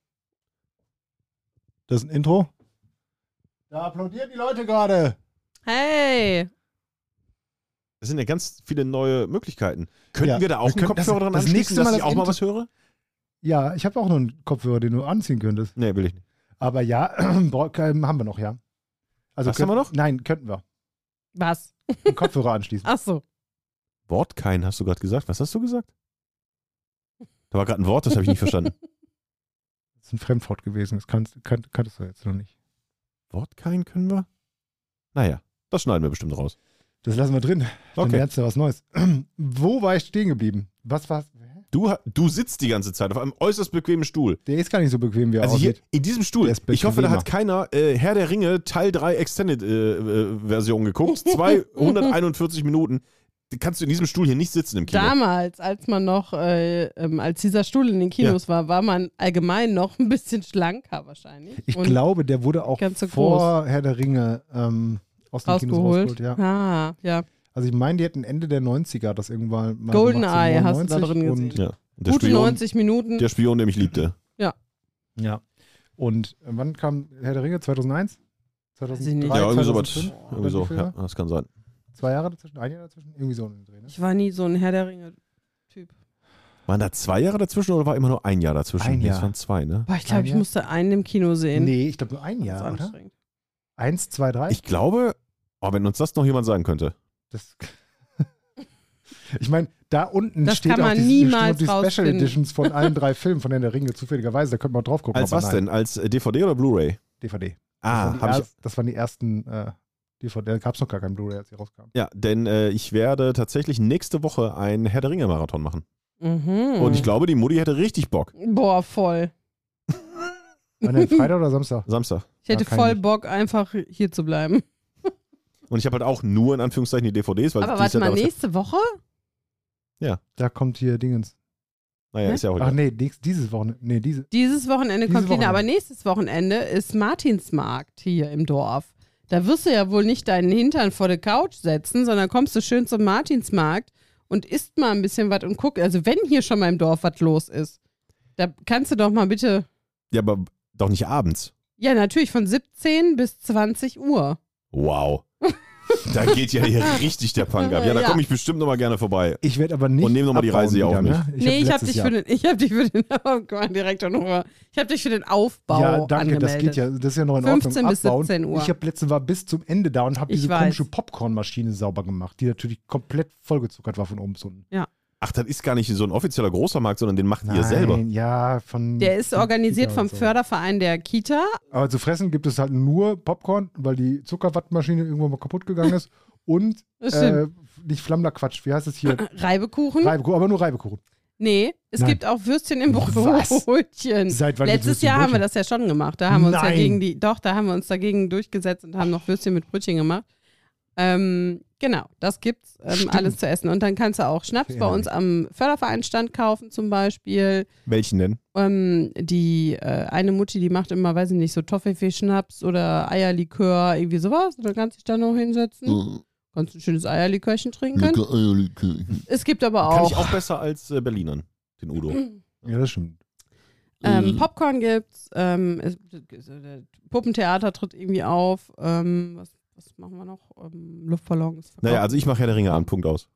B: Das ist ein Intro. Da applaudieren die Leute gerade.
A: Hey.
C: Das sind ja ganz viele neue Möglichkeiten. Könnten
B: Ja,
C: wir da auch
B: wir
C: einen
B: können- das-
C: Kopfhörer dran
B: das
C: anschließen,
B: nächste
C: dass
B: Mal
C: ich
B: das
C: auch mal
B: Intro-
C: was höre?
B: Ja, ich habe auch noch einen Kopfhörer, den du anziehen könntest.
C: Nee, will ich nicht.
B: Aber ja, bra- ähm, haben wir noch, ja. Also
C: Was
B: könnt-
C: haben wir noch?
B: Nein, könnten wir.
A: Was?
B: Einen Kopfhörer anschließen.
A: Ach so.
C: Wort kein, hast du gerade gesagt. Was hast du gesagt? Da war gerade ein Wort, das habe ich nicht verstanden.
B: Das ist ein Fremdwort gewesen. Das kannst, kann, kanntest du jetzt noch nicht.
C: Wort kein können wir? Naja, das schneiden wir bestimmt raus.
B: Das lassen wir drin. Dann
C: Okay.
B: lernst du was Neues. Wo war ich stehen geblieben? Was war's?
C: Du, ha- du sitzt die ganze Zeit auf einem äußerst bequemen Stuhl.
B: Der ist gar nicht so bequem, wie er
C: Also hier
B: aussieht.
C: in diesem Stuhl.
B: Der ist
C: Ich hoffe, da
B: bequemer.
C: hat keiner äh, Herr der Ringe Teil drei Extended äh, äh, Version geguckt. zweihunderteinundvierzig Minuten. Da kannst du in diesem Stuhl hier nicht sitzen im Kino.
A: Damals, als man noch, äh, ähm, als dieser Stuhl in den Kinos war, war man allgemein noch ein bisschen schlanker wahrscheinlich.
B: Ich
A: Und
B: glaube, der wurde auch
A: ganz so
B: vor Herr der Ringe ähm, aus den Kinos
A: rausgeholt.
B: rausgeholt. Ja.
A: Ah, ja.
B: Also ich meine, die hätten Ende der neunziger das irgendwann mal
A: Goldeneye
B: gemacht,
A: hast du da drin
B: neunundneunzig
A: gesehen.
C: Ja. Und der
A: Gute
C: Spion,
A: neunzig Minuten.
C: der Spion, der mich liebte.
B: Und, ja. Und äh, wann kam Herr der Ringe? zweitausendeins?
A: Weiß ich nicht.
B: zweitausenddrei,
C: ja, irgendwie sowas.
B: zweitausendfünf?
C: Irgendwie
B: Oder
C: so.
B: wie viel
C: Ja,
B: da?
C: das kann sein.
B: Zwei Jahre dazwischen? Ein Jahr dazwischen? Irgendwie so ein Dreh, ne?
A: Ich war nie so ein Herr der Ringe-Typ.
C: Waren da zwei Jahre dazwischen oder war immer nur ein Jahr dazwischen?
B: Ein
C: Nee,
B: Jahr.
C: Es waren zwei, ne?
A: Boah, ich glaube,
B: Ein
A: ich
B: Jahr?
A: musste einen im Kino sehen.
B: Nee, ich glaube nur ein
A: Das
B: Jahr,
A: ist
B: oder?
A: anstrengend.
B: Eins, zwei, drei?
C: Ich glaube, oh, wenn uns das noch jemand sagen könnte.
B: Das ich meine, da unten
A: Das
B: steht
A: kann
B: auch
A: man
B: die,
A: niemals
B: die Special
A: rausfinden.
B: Editions von allen drei Filmen von Herr der Ringe, zufälligerweise. Da könnte man drauf gucken.
C: Als
B: aber
C: was
B: nein.
C: denn? Als äh, D V D oder Blu-ray?
B: D V D.
C: Ah,
B: das, waren
C: habe
B: die
C: ich.
B: erst, das waren die ersten äh, D V D. Da gab es noch gar kein Blu-ray, als sie rauskam.
C: Ja, denn äh, ich werde tatsächlich nächste Woche einen Herr der Ringe-Marathon machen.
A: Mhm.
C: Und ich glaube, die Mutti hätte richtig Bock.
A: Boah, voll.
B: War denn Freitag oder Samstag?
C: Samstag.
A: Ich hätte
B: Ja, kann
A: voll
B: ich nicht.
A: Bock, einfach hier zu bleiben.
C: Und ich habe halt auch nur in Anführungszeichen die D V Ds, weil
A: Aber
C: die ist
A: warte
C: ja
A: mal,
C: da-
A: nächste Woche?
B: Da kommt hier Dingens.
C: Naja, ist ja auch
B: Ach
C: egal.
B: nee, nächst, dieses Wochenende. Nee, diese.
A: Dieses Wochenende
B: Dieses
A: kommt Kino,
B: Wochenende.
A: aber nächstes Wochenende ist Martinsmarkt hier im Dorf. Da wirst du ja wohl nicht deinen Hintern vor der Couch setzen, sondern kommst du schön zum Martinsmarkt und isst mal ein bisschen was und guck. Also wenn hier schon mal im Dorf was los ist, da kannst du doch mal bitte,
C: Ja, aber doch nicht abends.
A: ja natürlich von siebzehn bis zwanzig Uhr.
C: Wow. Da geht ja hier richtig der Punk ab. Ja, da
A: Ja.
C: komme ich bestimmt nochmal gerne vorbei.
B: Ich werde aber nicht.
C: Und nehmen noch mal die
B: abbauen
C: Reise hier
B: wieder,
C: auf mich.
B: Ne? Ich
A: nee, ich habe
B: letztes
A: dich,
B: Jahr-
A: für den- ich hab dich für den. Oh, guck mal, direkt auch noch. Ich habe dich für den Aufbau
B: Ja, danke,
A: angemeldet.
B: das geht ja, das ist ja noch in
A: fünfzehn
B: Ordnung.
A: bis
B: Abbauen.
A: siebzehn Uhr.
B: Ich habe letztens war bis zum Ende da und habe
A: Ich
B: diese
A: weiß.
B: komische Popcornmaschine sauber gemacht, die natürlich komplett vollgezuckert war von oben bis unten.
C: Ach, das ist gar nicht so ein offizieller großer Markt, sondern den macht ihr selber.
B: Ja, von.
A: Der ist
B: von
A: organisiert
B: Kita
A: vom
B: und so.
A: Förderverein der Kita.
B: Aber zu fressen gibt es halt nur Popcorn, weil die Zuckerwattmaschine irgendwann mal kaputt gegangen ist. Und
A: Das
B: äh,
A: stimmt.
B: nicht Flammler Quatsch, wie heißt es hier?
A: Reibekuchen?
B: Reibekuchen, aber nur Reibekuchen.
A: Nee, es
B: Nein.
A: gibt auch Würstchen im
B: Was?
A: Brötchen.
B: Seit wann gibt's
A: Letztes
B: Würstchen
A: Jahr
B: im
A: haben wir
B: Brötchen?
A: das ja schon gemacht. Da haben wir uns
B: Nein.
A: dagegen die, doch, da haben wir uns dagegen durchgesetzt und haben noch Würstchen mit Brötchen gemacht. Ähm, genau, das gibt's ähm,
B: Stimmt.
A: alles zu essen. Und dann kannst du auch Schnaps bei uns am Fördervereinstand kaufen zum Beispiel.
C: Welchen denn?
A: Ähm, die äh, eine Mutti, die macht immer, weiß ich nicht, so Toffifee-Schnaps oder Eierlikör, irgendwie sowas. Und dann kannst du dich da noch hinsetzen. Kannst ein schönes Eierlikörchen trinken. Es gibt aber
C: Kann
A: auch,
C: ich auch besser als äh, Berlinern, den Udo.
B: Ja, das stimmt.
A: ähm, Popcorn gibt's, ähm, es, äh, Puppentheater tritt irgendwie auf. Ähm, was, was machen wir noch? Ähm, Luftballons.
C: Naja, also ich mache Herr der Ringe an, Punkt aus.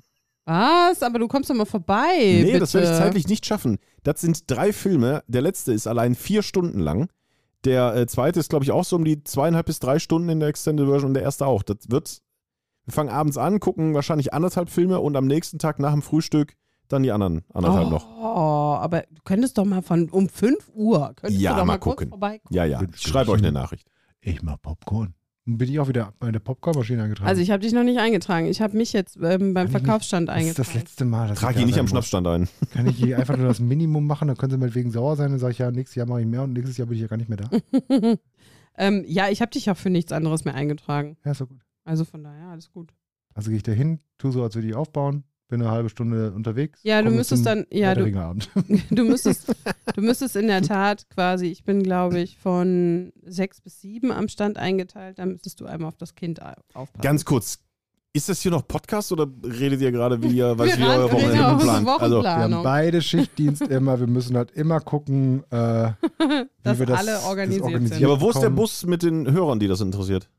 A: Was? Aber du kommst doch mal vorbei.
C: Nee,
A: bitte.
C: das werde ich zeitlich nicht schaffen. Das sind drei Filme. Der letzte ist allein vier Stunden lang. Der äh, zweite ist, glaube ich, auch so um die zweieinhalb bis drei Stunden in der Extended Version und der erste auch. Das wird, wir fangen abends an, gucken wahrscheinlich anderthalb Filme und am nächsten Tag nach dem Frühstück dann die anderen anderthalb
A: oh,
C: noch.
A: Oh, aber du könntest doch mal von um fünf Uhr, könntest
C: Ja,
A: du doch
C: mal
A: mal kurz
C: gucken.
A: vorbeikommen.
C: Ja, ja. Ich schreibe euch eine Nachricht.
B: Ich mach Popcorn. Und bin ich auch wieder bei der Popcornmaschine eingetragen.
A: Also ich habe dich noch nicht eingetragen. Ich habe mich jetzt ähm, beim
B: Kann ich nicht-
A: Verkaufsstand
B: das ist
A: eingetragen.
B: das letzte Mal. Dass
C: Trag
B: ich da
C: ihn nicht
B: sein
C: am
B: muss.
C: Schnappstand ein.
B: Kann ich hier einfach nur das Minimum machen, dann können sie meinetwegen sauer sein. Dann sage ich ja, nächstes Jahr mache ich mehr und nächstes Jahr bin ich ja gar nicht mehr da.
A: ähm, ja, ich habe dich ja für nichts anderes mehr eingetragen.
B: Ja, ist doch gut.
A: Also von daher, alles gut.
B: Also gehe ich da hin, tue so, als würde ich aufbauen, bin eine halbe Stunde unterwegs.
A: Ja, du
B: komme
A: müsstest
B: zum
A: dann, ja,
B: Herr der
A: du,
B: Ringe-Abend.
A: du müsstest, du müsstest in der Tat quasi, ich bin glaube ich von sechs bis sieben am Stand eingeteilt, dann müsstest du einmal auf das Kind au- aufpassen.
C: Ganz kurz. Ist das hier noch Podcast oder redet ihr gerade, wie ihr, was
A: Wir
C: ihr euer
A: reden
C: Wochenende
A: auf
C: plant?
A: unsere
C: Also,
B: Wir haben
A: Wochenplanung.
B: beide Schichtdienst immer. Wir müssen halt immer gucken, äh, wie
A: Dass
B: wir das,
A: alle
B: das
A: organisiert
B: organisiert
A: sind.
C: ja, aber wo ist der
B: bekommen.
C: Bus mit den Hörern, die das interessiert?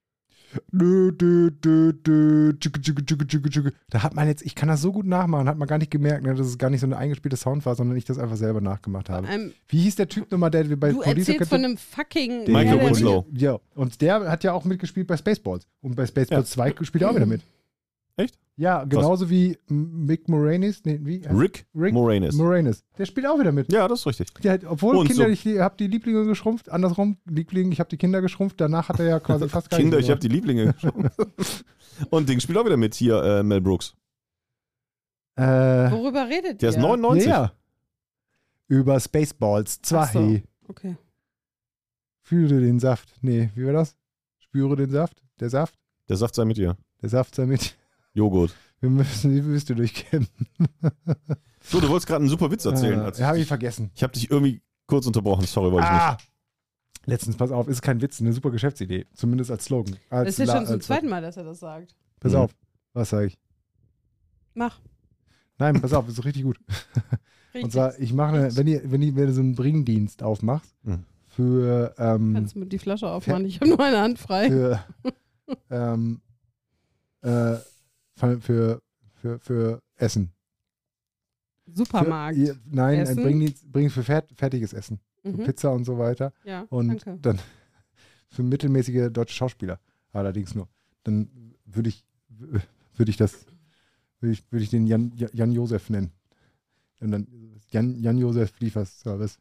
B: Dö, dö, dö, dö, tschück, tschück, tschück, tschück, tschück. Da hat man jetzt, ich kann das so gut nachmachen, hat man gar nicht gemerkt, ne, dass es gar nicht so eine eingespielte Sound war, sondern ich das einfach selber nachgemacht habe.
A: Ähm,
B: Wie hieß der Typ nochmal, der bei
A: du
B: Police
A: erzählst von
B: Academy-
A: einem fucking
B: Den-
C: Michael
A: Herr der
C: Winslow.
A: Ringe.
B: Ja, und der hat ja auch mitgespielt bei Spaceballs. Und bei Spaceballs zwei spielt er auch wieder mit.
C: Echt?
B: Ja, genauso wie Mick Moranis. Nee, wie?
C: Rick,
B: Rick
C: Moranis.
B: Moranis. Der spielt auch wieder mit.
C: Ja, das ist richtig.
B: Der hat, obwohl
C: Und
B: Kinder,
C: so.
B: ich habe die Lieblinge geschrumpft, andersrum, Liebling, ich habe die Kinder geschrumpft, danach hat er ja quasi fast gar
C: Kinder,
B: nichts
C: ich habe die Lieblinge geschaut. Und Ding spielt auch wieder mit hier, äh, Mel Brooks.
B: die. Äh,
A: Worüber redet
C: Der
A: ihr?
C: ist neunundneunzig.
B: ja. Über Spaceballs zwei.
A: Ach so. Okay.
B: Fühle den Saft. Nee, wie war das? Spüre den Saft. Der Saft.
C: Der Saft sei mit dir.
B: Der Saft sei mit.
C: Joghurt.
B: Wir müssen die Wüste durchkämpfen.
C: So, du wolltest gerade einen super Witz erzählen.
B: Äh,
C: als
B: ja, habe
C: ich
B: ich vergessen.
C: ich habe dich irgendwie kurz unterbrochen. Sorry, wollte ich nicht.
B: Ah! Letztens, pass auf, ist kein Witz, eine super Geschäftsidee. Zumindest als Slogan. Als
A: Das ist ja
B: La-
A: schon zum
B: als-
A: zweiten Mal, dass er das sagt.
B: Pass
C: Mhm.
B: auf. Was sage ich?
A: Mach.
B: Nein, pass auf, ist richtig gut.
A: Richtig.
B: Und zwar, ich mache, eine, wenn ihr, wenn ihr wenn du so einen Bringdienst aufmachst,
C: Mhm.
B: für, ähm,
A: Kannst du mir die Flasche aufmachen? Ich habe nur eine Hand frei.
B: für, ähm, äh, für, für, für, für Essen.
A: Supermarkt.
B: Für, ihr, nein,
A: Essen?
B: ein Bringdienst, Bring für fert, fertiges Essen. Für
A: Mhm.
B: Pizza und so weiter.
A: Ja,
B: Und
A: danke.
B: dann für mittelmäßige deutsche Schauspieler. Allerdings nur. Dann würde ich, würde ich das, würde ich, würde ich den Jan, Jan Josef nennen. Und dann Jan, Jan Josef Lieferservice.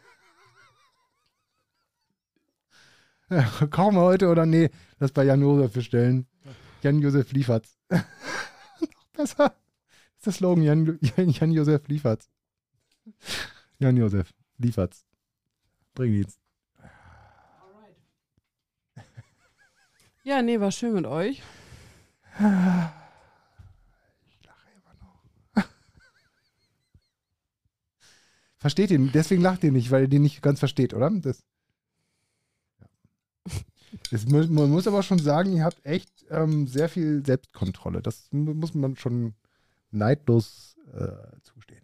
B: Ja, kaufen wir heute oder nee, das bei Jan Josef bestellen. Jan Josef liefert's. Noch besser. Das ist der Slogan, Jan, Jan, Jan Josef liefert's. Jan Josef liefert's. Bringdienst.
A: Ja, nee, war schön mit euch.
B: Ich lache immer noch. Versteht ihn, deswegen lacht ihr nicht, weil ihr den nicht ganz versteht, oder? Das, ja. das mu- man muss aber schon sagen, ihr habt echt ähm, sehr viel Selbstkontrolle. Das mu- muss man schon neidlos äh, zustehen.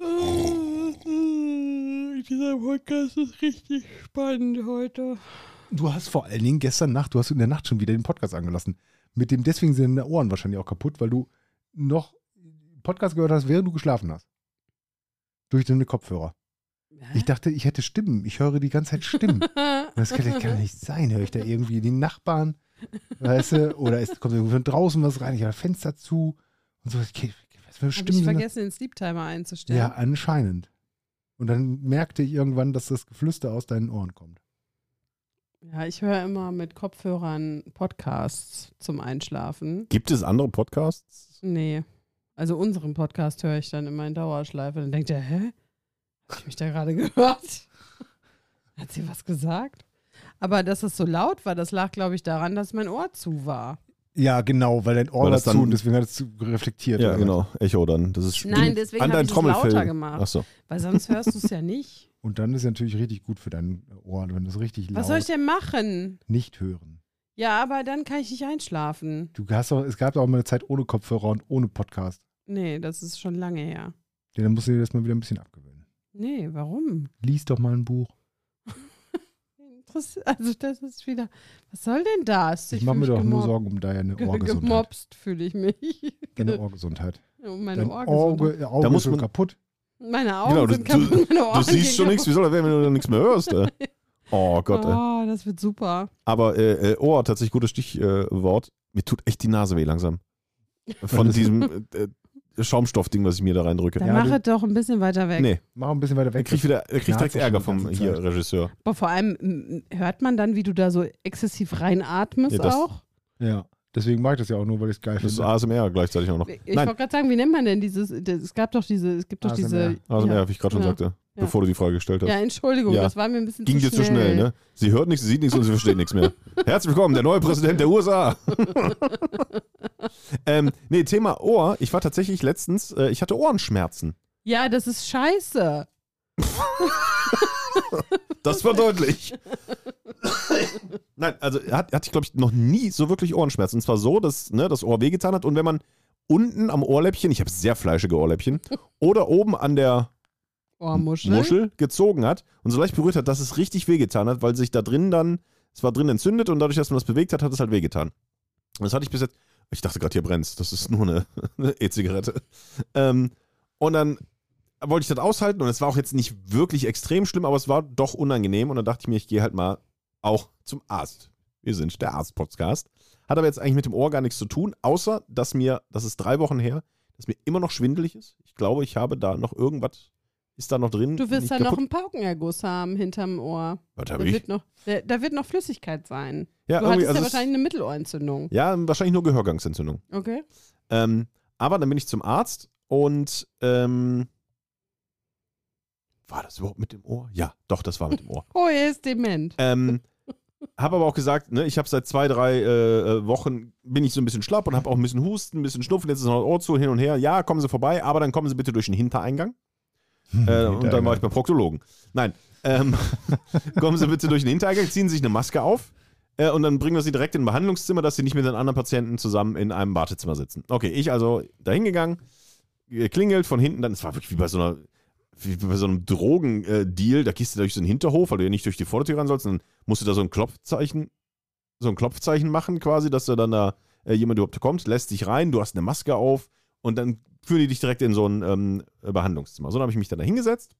A: Dieser Podcast ist richtig spannend heute.
B: Du hast vor allen Dingen gestern Nacht, du hast in der Nacht schon wieder den Podcast angelassen. Mit dem, deswegen sind deine Ohren wahrscheinlich auch kaputt, weil du noch Podcast gehört hast, während du geschlafen hast. Durch deine Kopfhörer. Ich dachte, ich hätte Stimmen. Ich höre die ganze Zeit Stimmen. Das kann, das kann nicht sein. Höre ich da irgendwie die Nachbarn, weißt du, oder es kommt irgendwie von draußen was rein, ich habe Fenster zu und so. Okay, was für
A: Hab
B: Stimmen
A: ich
B: sind das?
A: vergessen, den Sleep Timer einzustellen.
B: Ja, anscheinend. Und dann merkte ich irgendwann, dass das Geflüster aus deinen Ohren kommt.
A: Ja, ich höre immer mit Kopfhörern Podcasts zum Einschlafen.
C: Gibt es andere Podcasts?
A: Nee. Also unseren Podcast höre ich dann immer in Dauerschleife. Dann denkt er, hä? Hab ich mich da gerade gehört? Hat sie was gesagt? Aber dass es so laut war, das lag, glaube ich, daran, dass mein Ohr zu war.
B: Ja, genau, weil dein Ohr
C: Weil
B: war
C: das
B: zu
C: dann-
B: und deswegen hat es zu reflektiert.
C: Ja,
B: oder
C: genau. Echo dann. Das ist
A: Nein,
C: in-
A: deswegen
C: an
A: hab
C: deinem
A: ich es
C: Trommelfell.
A: lauter gemacht.
C: Achso.
A: Weil sonst hörst du es ja nicht.
B: was? Und dann ist es natürlich richtig gut für dein Ohr, wenn du es richtig laut
A: Was soll ich denn machen?
B: nicht hören.
A: Ja, aber dann kann ich nicht einschlafen.
B: Du hast doch, es gab auch mal eine Zeit ohne Kopfhörer und ohne Podcast.
A: Nee, das ist schon lange her.
B: Ja, dann musst du dir das mal wieder ein bisschen abgewöhnen.
A: Nee, warum?
B: Lies doch mal ein Buch.
A: Interess- Also das ist wieder, was soll denn das?
B: Ich mache
A: fühl
B: mir
A: mich
B: doch nur
A: gemobbt.
B: Sorgen um deine
A: Ge-
B: Ohrgesundheit.
A: Gemobst fühle ich mich.
B: Deine Ohrgesundheit.
A: Um meine
B: Dein
A: Ohrgesundheit.
B: Auge, Auge
C: Da muss
B: ist schon
C: man-
B: kaputt.
A: Meine Augen
C: Genau, du,
A: sind
C: du,
A: kaputt. Meine
C: du
A: Ohren
C: siehst
A: gehen
C: schon nichts, wie soll das werden, wenn du dann nichts mehr hörst? Ey? Oh Gott, ey.
A: Oh, das wird super.
C: Aber äh, äh, Ohr, tatsächlich gutes Stichwort. Mir tut echt die Nase weh langsam. Von diesem äh, äh, Schaumstoffding, was ich mir da reindrücke.
A: Dann
B: Ja,
A: mach
B: du-
A: es doch ein bisschen weiter weg.
C: Nee,
B: Mach ein bisschen weiter
C: er
B: weg.
C: kriegt wieder, er kriegt
B: Ja,
C: direkt
B: das
C: Ärger
B: schon die
C: vom
B: ganze
C: hier
B: Zeit.
C: Regisseur.
A: Aber vor allem m, hört man dann, wie du da so exzessiv reinatmest
C: Ja, das-
A: auch?
B: Ja, deswegen mag ich das ja auch nur, weil ich es geil
C: Das ist
B: finde.
C: A S M R gleichzeitig auch noch.
A: Ich
C: Nein,
A: wollte gerade sagen, wie nennt man denn dieses, das, es gab doch diese, es gibt doch
B: A S M
A: diese.
B: R.
C: A S M R,
A: ja,
C: wie ich gerade schon
A: ja.
C: sagte,
A: Ja.
C: bevor du die Frage gestellt hast.
A: Ja, Entschuldigung,
C: Ja.
A: das war mir ein bisschen
C: Ging
A: zu
C: dir zu schnell, ne? Sie hört nichts, sie sieht nichts und sie versteht nichts mehr. Herzlich willkommen, der neue Präsident der U S A. ähm, nee, Thema Ohr. Ich war tatsächlich letztens, äh, ich hatte Ohrenschmerzen.
A: Ja, das ist scheiße.
C: Das war deutlich. Nein, also hat, hatte ich, glaube ich, noch nie so wirklich Ohrenschmerzen. Und zwar so, dass ne, das Ohr wehgetan hat und wenn man unten am Ohrläppchen, ich habe sehr fleischige Ohrläppchen, oder oben an der
A: Ohrmuschel.
C: Muschel gezogen hat und so leicht berührt hat, dass es richtig wehgetan hat, weil sich da drin dann, es war drin entzündet und dadurch, dass man das bewegt hat, hat es halt wehgetan. Und das hatte ich bis jetzt, ich dachte gerade, hier brennt's, das ist nur eine eine E-Zigarette. Ähm, und dann wollte ich das aushalten und es war auch jetzt nicht wirklich extrem schlimm, aber es war doch unangenehm und dann dachte ich mir, ich gehe halt mal auch zum Arzt. Wir sind der Arzt-Podcast. Hat aber jetzt eigentlich mit dem Ohr gar nichts zu tun, außer, dass mir, das ist drei Wochen her, dass mir immer noch schwindelig ist. Ich glaube, ich habe da noch irgendwas, ist da noch drin.
A: Du wirst
C: nicht
A: da noch
C: kaputt.
A: einen Paukenerguss haben hinterm Ohr.
C: Was
A: Da
C: habe ich?
A: wird, noch, da, da wird noch Flüssigkeit sein.
C: Ja,
A: du
C: irgendwie,
A: hattest
C: also
A: ja
C: es-
A: wahrscheinlich eine Mittelohrentzündung.
C: Ja, wahrscheinlich nur Gehörgangsentzündung.
A: Okay.
C: Ähm, aber dann bin ich zum Arzt und ähm, war das überhaupt mit dem Ohr? Ja, doch, das war mit dem Ohr.
A: Oh, er ist dement.
C: ähm, habe aber auch gesagt, ne, ich habe seit zwei, drei äh, äh, Wochen, bin ich so ein bisschen schlapp und habe auch ein bisschen Husten, ein bisschen Schnupfen, jetzt ist noch das Ohr zu, hin und her. Ja, kommen Sie vorbei, aber dann kommen Sie bitte durch den Hintereingang. Äh, und dann war ich beim Proktologen. Nein, ähm, kommen Sie bitte durch den Hintereingang, ziehen Sie sich eine Maske auf äh, und dann bringen wir Sie direkt in ein Behandlungszimmer, dass Sie nicht mit den anderen Patienten zusammen in einem Wartezimmer sitzen. Okay, ich also dahin gegangen, klingelt von hinten, dann, es war wirklich wie bei so einer, wie bei so einem Drogendeal, da gehst du durch so einen Hinterhof, weil du ja nicht durch die Vordertür ran sollst, und dann musst du da so ein Klopfzeichen, so ein Klopfzeichen machen quasi, dass da dann da äh, jemand überhaupt kommt, lässt dich rein, du hast eine Maske auf und dann führen die dich direkt in so ein ähm, Behandlungszimmer. So, dann habe ich mich dann da hingesetzt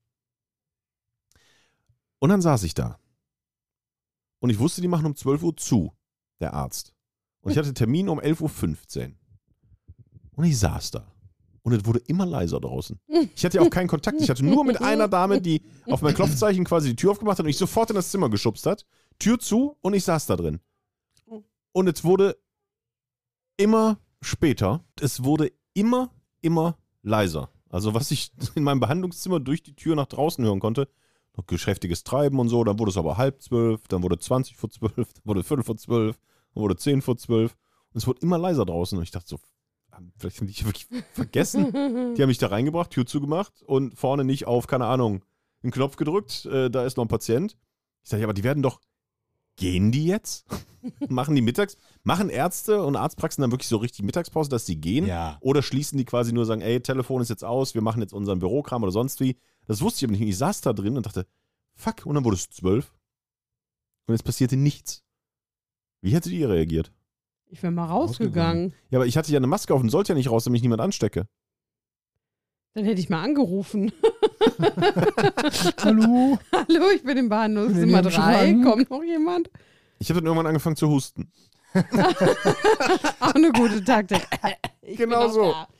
C: und dann saß ich da. Und ich wusste, die machen um zwölf Uhr zu, der Arzt. Und ich hatte Termin um elf Uhr fünfzehn. Und ich saß da. Und es wurde immer leiser draußen. Ich hatte ja auch keinen Kontakt. Ich hatte nur mit einer Dame, die auf mein Klopfzeichen quasi die Tür aufgemacht hat und ich sofort in das Zimmer geschubst hat. Tür zu und ich saß da drin. Und es wurde immer später, es wurde immer, immer leiser. Also was ich in meinem Behandlungszimmer durch die Tür nach draußen hören konnte, noch geschäftiges Treiben und so, dann wurde es aber halb zwölf, dann wurde zwanzig vor zwölf, dann wurde fünf vor zwölf, dann wurde zehn vor zwölf und es wurde immer leiser draußen und ich dachte so, vielleicht haben die dich wirklich vergessen. Die haben mich da reingebracht, Tür zugemacht und vorne nicht auf, keine Ahnung, einen Knopf gedrückt, äh, da ist noch ein Patient. Ich sage, ja, aber die werden doch, gehen die jetzt? Machen die mittags, machen Ärzte und Arztpraxen dann wirklich so richtig Mittagspause, dass sie gehen?
B: Ja.
C: Oder schließen die quasi nur, sagen, ey, Telefon ist jetzt aus, wir machen jetzt unseren Bürokram oder sonst wie. Das wusste ich aber nicht. Ich saß da drin und dachte, fuck, und dann wurde es zwölf. Und es passierte nichts. Wie hättet ihr reagiert?
A: Ich wäre mal rausgegangen.
C: Ja, aber ich hatte ja eine Maske auf und sollte ja nicht raus, damit ich niemand anstecke.
A: Dann hätte ich mal angerufen.
B: Hallo?
A: Hallo, ich bin im Behandlungszimmer
B: Bin im
A: drei.
B: Schrank.
A: Kommt noch jemand?
C: Ich habe dann irgendwann angefangen zu husten.
A: Auch eine gute Taktik. Ich bin
C: Genau
A: auch
C: so.
A: da.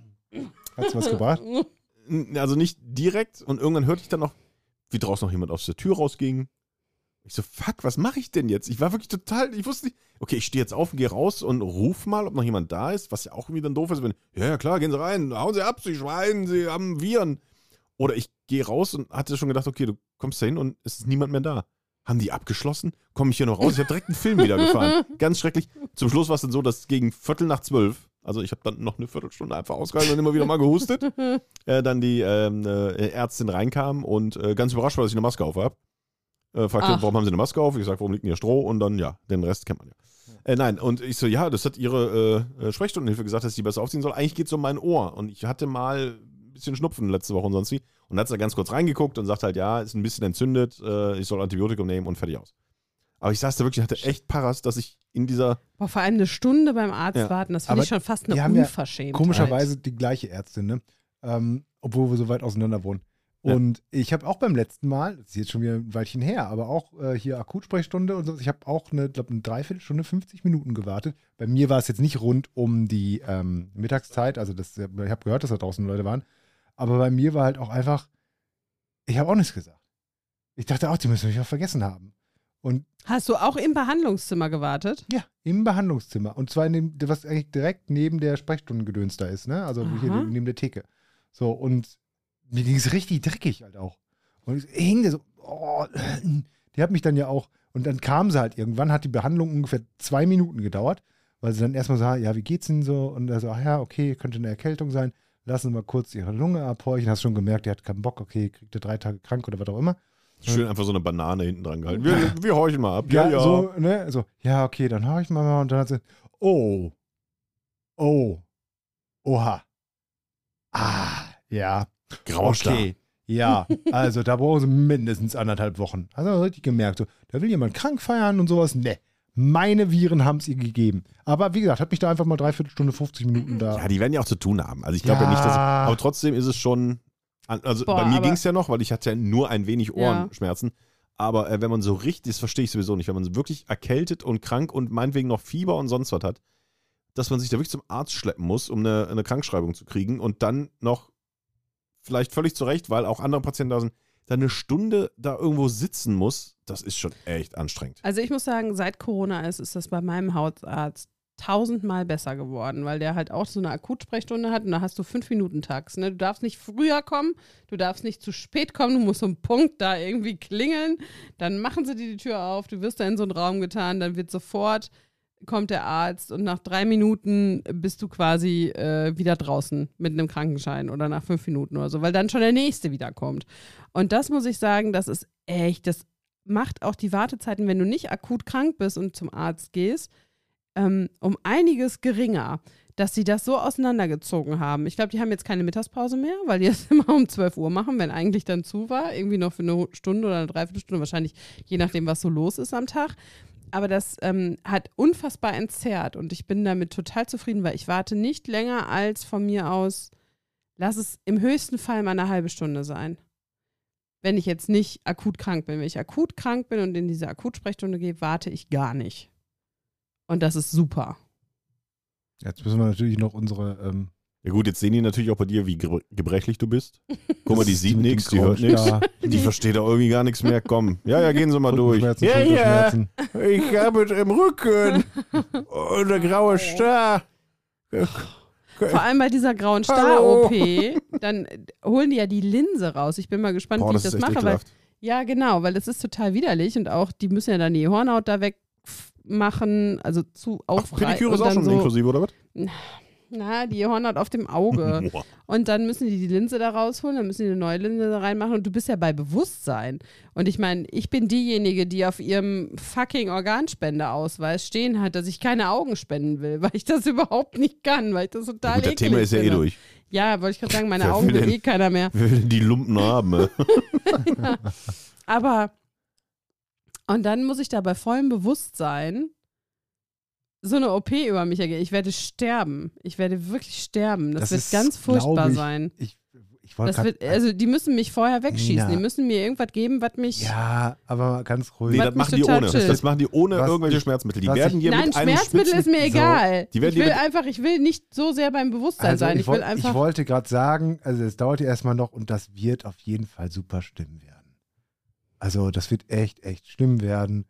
B: Hat's was gebracht?
C: Also nicht direkt und irgendwann hörte ich dann noch, wie draußen noch jemand aus der Tür rausging. Ich so, fuck, was mache ich denn jetzt? Ich war wirklich total, ich wusste nicht, okay, ich stehe jetzt auf und gehe raus und ruf mal, ob noch jemand da ist, was ja auch irgendwie dann doof ist, wenn, ja, ja klar, gehen Sie rein, hauen Sie ab, Sie Schwein, Sie haben Viren. Oder ich gehe raus und hatte schon gedacht, okay, du kommst da hin und es ist niemand mehr da. Haben die abgeschlossen? Komme ich hier noch raus? Ich habe direkt einen Film wieder gefahren. Ganz schrecklich. Zum Schluss war es dann so, dass gegen Viertel nach zwölf, also ich habe dann noch eine Viertelstunde einfach ausgehalten und immer wieder mal gehustet, äh, dann die ähm, äh, Ärztin reinkam und äh, ganz überrascht war, dass ich eine Maske auf habe. Äh, fragte,
A: Ach.
C: warum haben Sie eine Maske auf? Ich sage, warum liegt denn hier Stroh? Und dann, ja, den Rest kennt man ja. Äh, nein, und ich so, ja, das hat Ihre äh, Sprechstundenhilfe gesagt, dass ich die besser aufziehen soll. Eigentlich geht es um mein Ohr. Und ich hatte mal ein bisschen Schnupfen letzte Woche und sonst wie. Und dann hat sie da ganz kurz reingeguckt und sagt halt, ja, ist ein bisschen entzündet, äh, ich soll Antibiotikum nehmen und fertig aus. Aber ich saß da wirklich, hatte echt Paras, dass ich in dieser...
A: Boah, vor allem eine Stunde beim Arzt
C: Ja.
A: warten, das finde
B: Aber
A: ich schon fast
B: die
A: eine
B: haben ja
A: Unverschämtheit.
B: Komischerweise die gleiche Ärztin, ne? Ähm, obwohl wir so weit auseinander wohnen.
C: Ja.
B: Und ich habe auch beim letzten Mal, das ist jetzt schon wieder ein Weilchen her, aber auch äh, hier Akutsprechstunde und so, ich habe auch eine, glaube eine Dreiviertelstunde, fünfzig Minuten gewartet. Bei mir war es jetzt nicht rund um die ähm, Mittagszeit, also das, ich habe gehört, dass da draußen Leute waren, aber bei mir war halt auch einfach, ich habe auch nichts gesagt. Ich dachte auch, die müssen mich auch vergessen haben. Und
A: Hast du auch im Behandlungszimmer gewartet?
B: ja, im Behandlungszimmer. Und zwar in dem, was eigentlich direkt neben der Sprechstundengedöns da ist, ne? Also hier
A: Aha.
B: neben der Theke. So, und mir ging es richtig dreckig halt auch. Und ich hing da so, oh, die hat mich dann ja auch, und dann kam sie halt irgendwann, hat die Behandlung ungefähr zwei Minuten gedauert, weil sie dann erstmal sah, ja, wie geht's Ihnen so? Und er so, ach ja, okay, könnte eine Erkältung sein. Lassen Sie mal kurz Ihre Lunge abhorchen. Hast schon gemerkt, die hat keinen Bock, okay, kriegt ihr drei Tage krank oder was auch immer.
C: Schön einfach so eine Banane hinten dran gehalten. Wir, wir horchen mal ab.
B: Ja,
C: Ja, ja.
B: so, ne, so, ja, okay, dann hau ich mal mal und dann hat sie, oh, oh, oha, ah, ja,
C: Grauer Star.
B: okay, ja, also da brauchen sie mindestens anderthalb Wochen. Also richtig gemerkt, so, da will jemand krank feiern und sowas, ne, meine Viren haben es ihr gegeben. Aber wie gesagt, hat mich da einfach mal dreiviertel Stunde, fünfzig Minuten da.
C: Ja, die werden ja auch zu tun haben. Also ich glaube ja.
B: Ja.
C: ja nicht, dass... Aber trotzdem ist es schon... Also
A: Boah,
C: bei mir
A: aber-
C: ging es ja noch, weil ich hatte ja nur ein wenig
A: Ja.
C: Ohrenschmerzen. Aber äh, wenn man so richtig, das verstehe ich sowieso nicht, wenn man so wirklich erkältet und krank und meinetwegen noch Fieber und sonst was hat, dass man sich da wirklich zum Arzt schleppen muss, um eine, eine Krankschreibung zu kriegen und dann noch vielleicht völlig zurecht, weil auch andere Patienten da sind, dann eine Stunde da irgendwo sitzen muss, das ist schon echt anstrengend.
A: Also ich muss sagen, seit Corona ist, ist das bei meinem Hausarzt tausendmal besser geworden, weil der halt auch so eine Akutsprechstunde hat und da hast du fünf Minuten Tags. Ne? Du darfst nicht früher kommen, du darfst nicht zu spät kommen, du musst so einen Punkt da irgendwie klingeln, dann machen sie dir die Tür auf, du wirst da in so einen Raum getan, dann wird sofort, kommt der Arzt und nach drei Minuten bist du quasi äh, wieder draußen mit einem Krankenschein oder nach fünf Minuten oder so, weil dann schon der Nächste wieder kommt. Und das muss ich sagen, das ist echt, das macht auch die Wartezeiten, wenn du nicht akut krank bist und zum Arzt gehst, ähm, um einiges geringer, dass sie das so auseinandergezogen haben. Ich glaube, die haben jetzt keine Mittagspause mehr, weil die das immer um zwölf Uhr machen, wenn eigentlich dann zu war, irgendwie noch für eine Stunde oder eine Dreiviertelstunde, wahrscheinlich je nachdem, was so los ist am Tag. Aber das ähm, hat unfassbar entzerrt und ich bin damit total zufrieden, weil ich warte nicht länger als von mir aus, lass es im höchsten Fall mal eine halbe Stunde sein. Wenn ich jetzt nicht akut krank bin. Wenn ich akut krank bin und in diese Akutsprechstunde gehe, warte ich gar nicht. Und das ist super.
B: Jetzt müssen wir natürlich noch unsere, ähm,
C: Ja gut, jetzt sehen die natürlich auch bei dir, wie ge- gebrechlich du bist. Guck mal, die
B: Das
C: sieht
B: mit dem
C: nichts, die hört
B: grauen
C: nichts.
B: Star.
C: Die versteht auch irgendwie gar nichts mehr. Komm, ja, ja, gehen Sie mal durch.
B: Rückenschmerzen,
C: Ja, ja,
B: Schulterschmerzen.
C: ich habe es im Rücken. Und der graue Star.
A: Vor allem bei dieser grauen
C: Hallo.
A: Star-O P, dann holen die ja die Linse raus. Ich bin mal gespannt,
C: Boah,
A: wie
C: das
A: ich
C: ist
A: das
C: echt
A: mache. Weil,
C: ekelhaft.
A: ja, genau, weil das ist total widerlich und auch, die müssen ja dann die Hornhaut da wegmachen, also zu
C: Ach,
A: aufreißen.
C: Pediküre ist auch schon
A: so,
C: inklusive, oder was?
A: Na, die Hornhaut auf dem Auge.
C: Boah.
A: Und dann müssen die die Linse da rausholen, dann müssen die eine neue Linse da reinmachen und du bist ja bei Bewusstsein. Und ich meine, ich bin diejenige, die auf ihrem fucking Organspendeausweis stehen hat, dass ich keine Augen spenden will, weil ich das überhaupt nicht kann, weil ich das total
C: Ja, gut, das
A: eklig
C: Thema ist ja eh
A: finde.
C: durch.
A: Ja, wollte ich gerade sagen, meine
C: Wer
A: Augen
C: will
A: will
C: denn-
A: eh keiner mehr.
C: Wer will denn die Lumpen haben? Ne?
A: Aber Und dann muss ich da bei vollem Bewusstsein so eine O P über mich ergehen. Ich werde sterben. Ich werde wirklich sterben. Das,
B: Das
A: wird
B: ist,
A: ganz furchtbar
B: glaub ich,
A: sein.
B: Ich, ich wollte
A: Das
B: grad-
A: wird, also die müssen mich vorher wegschießen.
B: Nina.
A: Die müssen mir irgendwas geben, was mich...
B: Ja, aber ganz ruhig.
C: Nee,
A: Was
C: das
A: mich
C: machen die
A: total
C: ohne.
A: chillt.
C: Das machen die ohne
B: Was
C: irgendwelche
B: ich-
C: Schmerzmittel. Die
B: was
C: werden
B: ich-
C: hier
A: Nein,
C: mit einem
A: Schmerzmittel
C: Spitzen-
A: ist mir
B: so.
A: egal.
C: Die werden
A: Ich
C: dir
A: will
C: mit-
A: einfach, ich will nicht so sehr beim Bewusstsein
B: Also
A: sein.
B: ich,
A: Ich will
B: woll-
A: einfach...
B: ich wollte gerade sagen, also es dauert ja erstmal noch und das wird auf jeden Fall super schlimm werden. Also das wird echt, echt schlimm werden.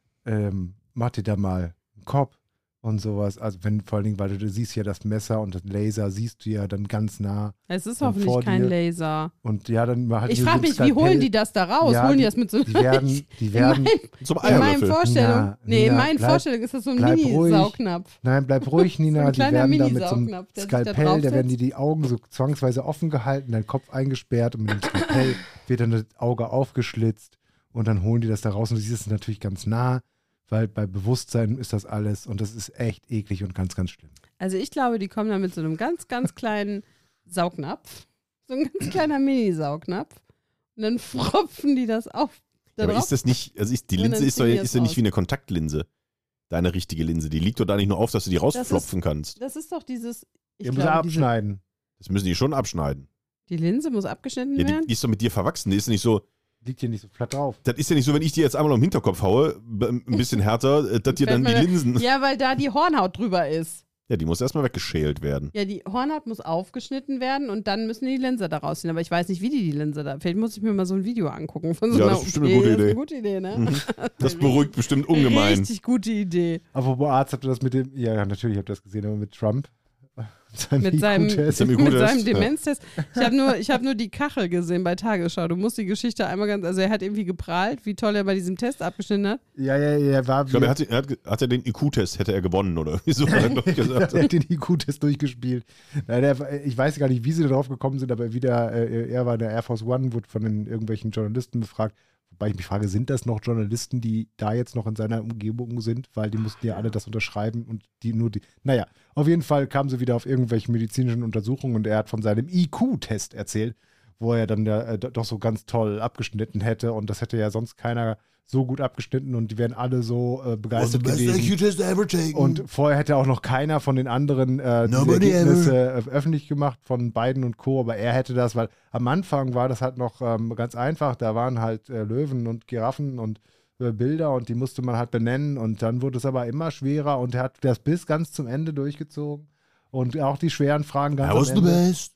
B: Ähm, mach dir da mal einen Kopf und sowas. Also wenn vor allen Dingen, weil du, du siehst ja das Messer und das Laser, siehst du ja dann ganz nah.
A: es ist
B: dann
A: hoffentlich
B: vor
A: kein
B: dir.
A: Laser.
B: Und ja, dann mal halt
A: Ich
B: so
A: frage
B: ein
A: mich, wie
B: Skalpell.
A: holen die das da raus?
B: Ja,
A: holen die
B: die-
A: das mit so
B: Die werden, die werden,
C: zum
A: in meinen
C: Eierlöffel.
A: Vorstellungen,
B: Nina,
A: nee, in
B: Nina,
A: meinen
B: bleib-
A: Vorstellungen ist das so ein
B: bleib ruhig.
A: Mini-Saugnapf.
B: nein, bleib ruhig, Nina.
A: ein
B: Die
A: kleiner
B: werden da mit so einem
A: Mini-Saugnapf, der sich da
B: Skalpell, da werden
A: draufsetzt.
B: die die Augen so zwangsweise offen gehalten, dein Kopf eingesperrt und mit dem Skalpell wird dann das Auge aufgeschlitzt und dann holen die das da raus und du siehst es natürlich ganz nah, weil bei Bewusstsein ist das alles und das ist echt eklig und ganz, ganz schlimm.
A: Also ich glaube, die kommen da mit so einem ganz, ganz kleinen Saugnapf. So ein ganz kleiner Mini-Saugnapf. Und dann fropfen die das auf. Da
C: Ja, aber
A: drauf.
C: ist das nicht, also ist, die
A: Und
C: Linse
A: dann
C: ist, doch,
A: ziehen die
C: ist
A: das
C: ja nicht
A: raus.
C: wie eine Kontaktlinse. Deine richtige Linse. Die liegt doch da nicht nur auf, dass du die rausflopfen kannst.
A: Das ist doch dieses... Ich
B: Ihr müsst
A: glaube, diese,
B: abschneiden.
C: Das müssen die schon abschneiden.
A: die Linse muss abgeschnitten
C: Ja,
A: werden?
C: die, die ist doch mit dir verwachsen. Die ist nicht so,
B: Liegt hier nicht so flatt drauf.
C: das ist ja nicht so, wenn ich dir jetzt einmal am Hinterkopf haue, b- ein bisschen härter, äh, dass dir dann die
A: Fällt mir-
C: Linsen.
A: Ja, weil da die Hornhaut drüber ist.
C: Ja, die muss erstmal weggeschält werden.
A: Ja, die Hornhaut muss aufgeschnitten werden und dann müssen die Linse da rausziehen. Aber ich weiß nicht, wie die die Linse da... Vielleicht muss ich mir mal so ein Video angucken von so
C: Ja,
A: einer
C: das ist bestimmt
A: O P.
C: eine gute
A: Das ist
C: Idee.
A: eine gute Idee, ne?
C: Das beruhigt bestimmt ungemein.
A: Richtig gute Idee.
B: Apropos Arzt, habt ihr das mit dem, ja, ja, natürlich habt ihr das gesehen, aber mit Trump. Seinem
A: Mit seinem,
B: I Q-Test.
C: Seinem I
A: mit
C: Q-Test,
A: seinem
C: ja.
A: Demenztest. Ich habe nur, ich hab nur die Kachel gesehen bei Tagesschau. Du musst die Geschichte einmal ganz, also er hat irgendwie geprahlt, wie toll er bei diesem Test abgeschnitten hat.
B: Ja, ja, ja, er war
C: Ich glaube, er hat, er hat, hat er den I Q-Test, hätte er gewonnen, oder wieso hat er doch gesagt.
B: er hat den I Q-Test durchgespielt. Nein, der, ich weiß gar nicht, wie sie darauf gekommen sind, aber wieder, äh, er war in der Air Force One, wurde von den irgendwelchen Journalisten befragt. Wobei ich mich frage, sind das noch Journalisten, die da jetzt noch in seiner Umgebung sind? Weil die mussten ja alle das unterschreiben und die nur die. Naja, auf jeden Fall kamen sie wieder auf irgendwelche medizinischen Untersuchungen und er hat von seinem I Q-Test erzählt, wo er dann äh, doch so ganz toll abgeschnitten hätte und das hätte ja sonst keiner so gut abgeschnitten und die wären alle so äh, begeistert gewesen. Und vorher hätte auch noch keiner von den anderen äh, diese
F: Nobody
B: Ergebnisse äh, öffentlich gemacht, von Biden und Co., aber er hätte das, weil am Anfang war das halt noch ähm, ganz einfach, da waren halt äh, Löwen und Giraffen und äh, Bilder und die musste man halt benennen und dann wurde es aber immer schwerer und er hat das bis ganz zum Ende durchgezogen und auch die schweren Fragen ganz
F: I was
B: am
F: the
B: Ende.
F: best.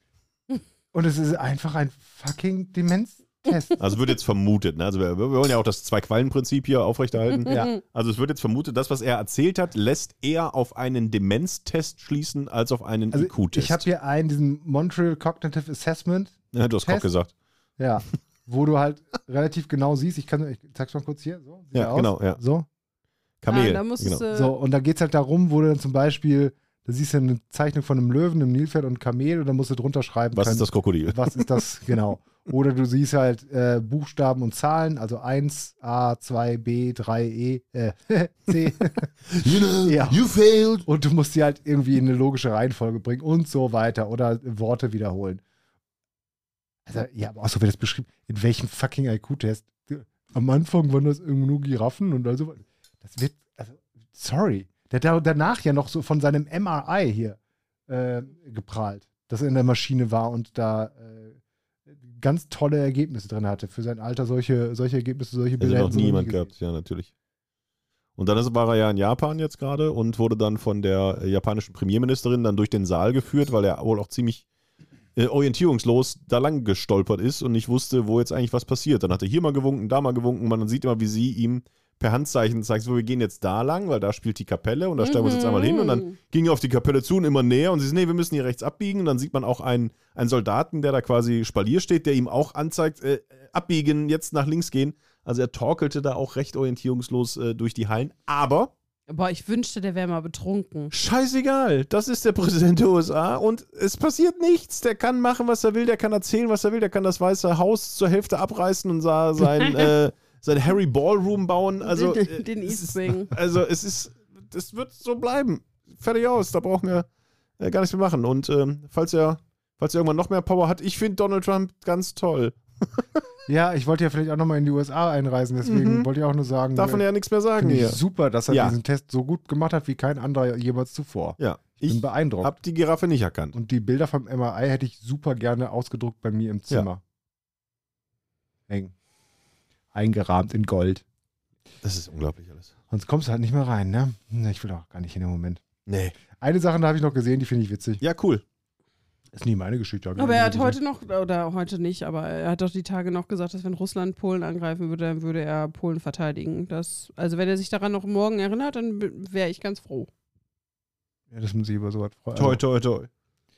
B: Und es ist einfach ein fucking Demenztest.
C: Also wird jetzt vermutet, ne? Also wir, wir wollen ja auch das Zwei-Quallen-Prinzip hier aufrechterhalten.
B: Ja.
C: Also es wird jetzt vermutet, das, was er erzählt hat, lässt eher auf einen Demenztest schließen, als auf einen
B: Also
C: I Q-Test.
B: ich habe hier einen, diesen Montreal Cognitive Assessment.
C: Ja, du hast
B: Test.
C: Koch gesagt.
B: Ja, wo du halt relativ genau siehst, ich kann, ich zeig's mal kurz hier, so. sieht
C: Ja,
B: er aus?
C: genau, ja.
B: So,
C: Kamel.
A: Ah, da musstest
C: genau.
A: du,
B: so, und da geht's halt darum, wo du dann zum Beispiel, da siehst du eine Zeichnung von einem Löwen, einem Nilpferd und einem Kamel und dann musst du drunter schreiben
C: Was
B: können,
C: ist das Krokodil?
B: was ist das, genau. Oder du siehst halt äh, Buchstaben und Zahlen, also eins, A, zwei, B, drei, E, äh, C.
F: You know,
B: Ja.
F: you failed.
B: Und du musst die halt irgendwie in eine logische Reihenfolge bringen und so weiter oder Worte wiederholen. Also, ja, aber auch so wird das beschrieben. In welchem fucking I Q-Test? Am Anfang waren das irgendwie nur Giraffen und also. Das wird, also, sorry. Der hat da- danach ja noch so von seinem M R I hier äh, geprahlt, dass er in der Maschine war und da äh, ganz tolle Ergebnisse drin hatte. Für sein Alter solche, solche Ergebnisse, solche
C: Also
B: Bilder.
C: noch
B: hätten sie nie
C: niemand
B: gesehen.
C: gehabt, ja, natürlich. Und dann ist, war er ja in Japan jetzt gerade und wurde dann von der äh, japanischen Premierministerin dann durch den Saal geführt, weil er wohl auch ziemlich äh, orientierungslos da lang gestolpert ist und nicht wusste, wo jetzt eigentlich was passiert. Dann hat er hier mal gewunken, da mal gewunken. Man sieht immer, wie sie ihm per Handzeichen zeigt, so, wir gehen jetzt da lang, weil da spielt die Kapelle und da stellen wir uns jetzt einmal hin. Und dann ging er auf die Kapelle zu und immer näher und sie sagt, nee, wir müssen hier rechts abbiegen. Und dann sieht man auch einen, einen Soldaten, der da quasi Spalier steht, der ihm auch anzeigt, äh, abbiegen, jetzt nach links gehen. Also er torkelte da auch recht orientierungslos äh, durch die Hallen. Aber
A: boah, ich wünschte, der wäre mal betrunken.
C: scheißegal, das ist der Präsident der U S A und es passiert nichts. Der kann machen, was er will, der kann erzählen, was er will, der kann das Weiße Haus zur Hälfte abreißen und sa- sein, äh, sein Harry Ballroom bauen. Also,
A: Den-
C: äh,
A: den
C: es ist,
A: East Wing.
C: also es ist, das wird so bleiben. Fertig aus, da brauchen wir äh, gar nichts mehr machen. Und ähm, falls er falls er irgendwann noch mehr Power hat, ich finde Donald Trump ganz toll.
B: Ja, ich wollte ja vielleicht auch nochmal in die U S A einreisen, deswegen
C: Mhm.
B: wollte ich auch nur sagen,
C: Darf man ja nichts mehr sagen
B: finde ich
C: hier.
B: super, dass er
C: Ja.
B: diesen Test so gut gemacht hat, wie kein anderer jemals zuvor.
C: Ja,
B: Ich bin
C: ich
B: beeindruckt.
C: hab die Giraffe nicht erkannt.
B: Und die Bilder vom M R I hätte ich super gerne ausgedruckt bei mir im Zimmer. Eng. Eingerahmt in Gold.
C: Das ist unglaublich alles.
B: Sonst kommst du halt nicht mehr rein, ne? Ne, Ich will auch gar nicht in dem Moment.
C: Nee.
B: Eine Sache, da habe ich noch gesehen, die finde ich witzig.
C: Ja, cool.
B: Ist nie meine Geschichte. hab ich
A: Aber
B: noch
A: er
B: nie
A: hat
B: gesehen.
A: heute noch, oder heute nicht, aber er hat doch die Tage noch gesagt, dass wenn Russland Polen angreifen würde, dann würde er Polen verteidigen. Das, also wenn er sich daran noch morgen erinnert, dann wäre ich ganz froh.
B: Ja, das muss ich über sowas freuen.
C: Toi, toi, toi.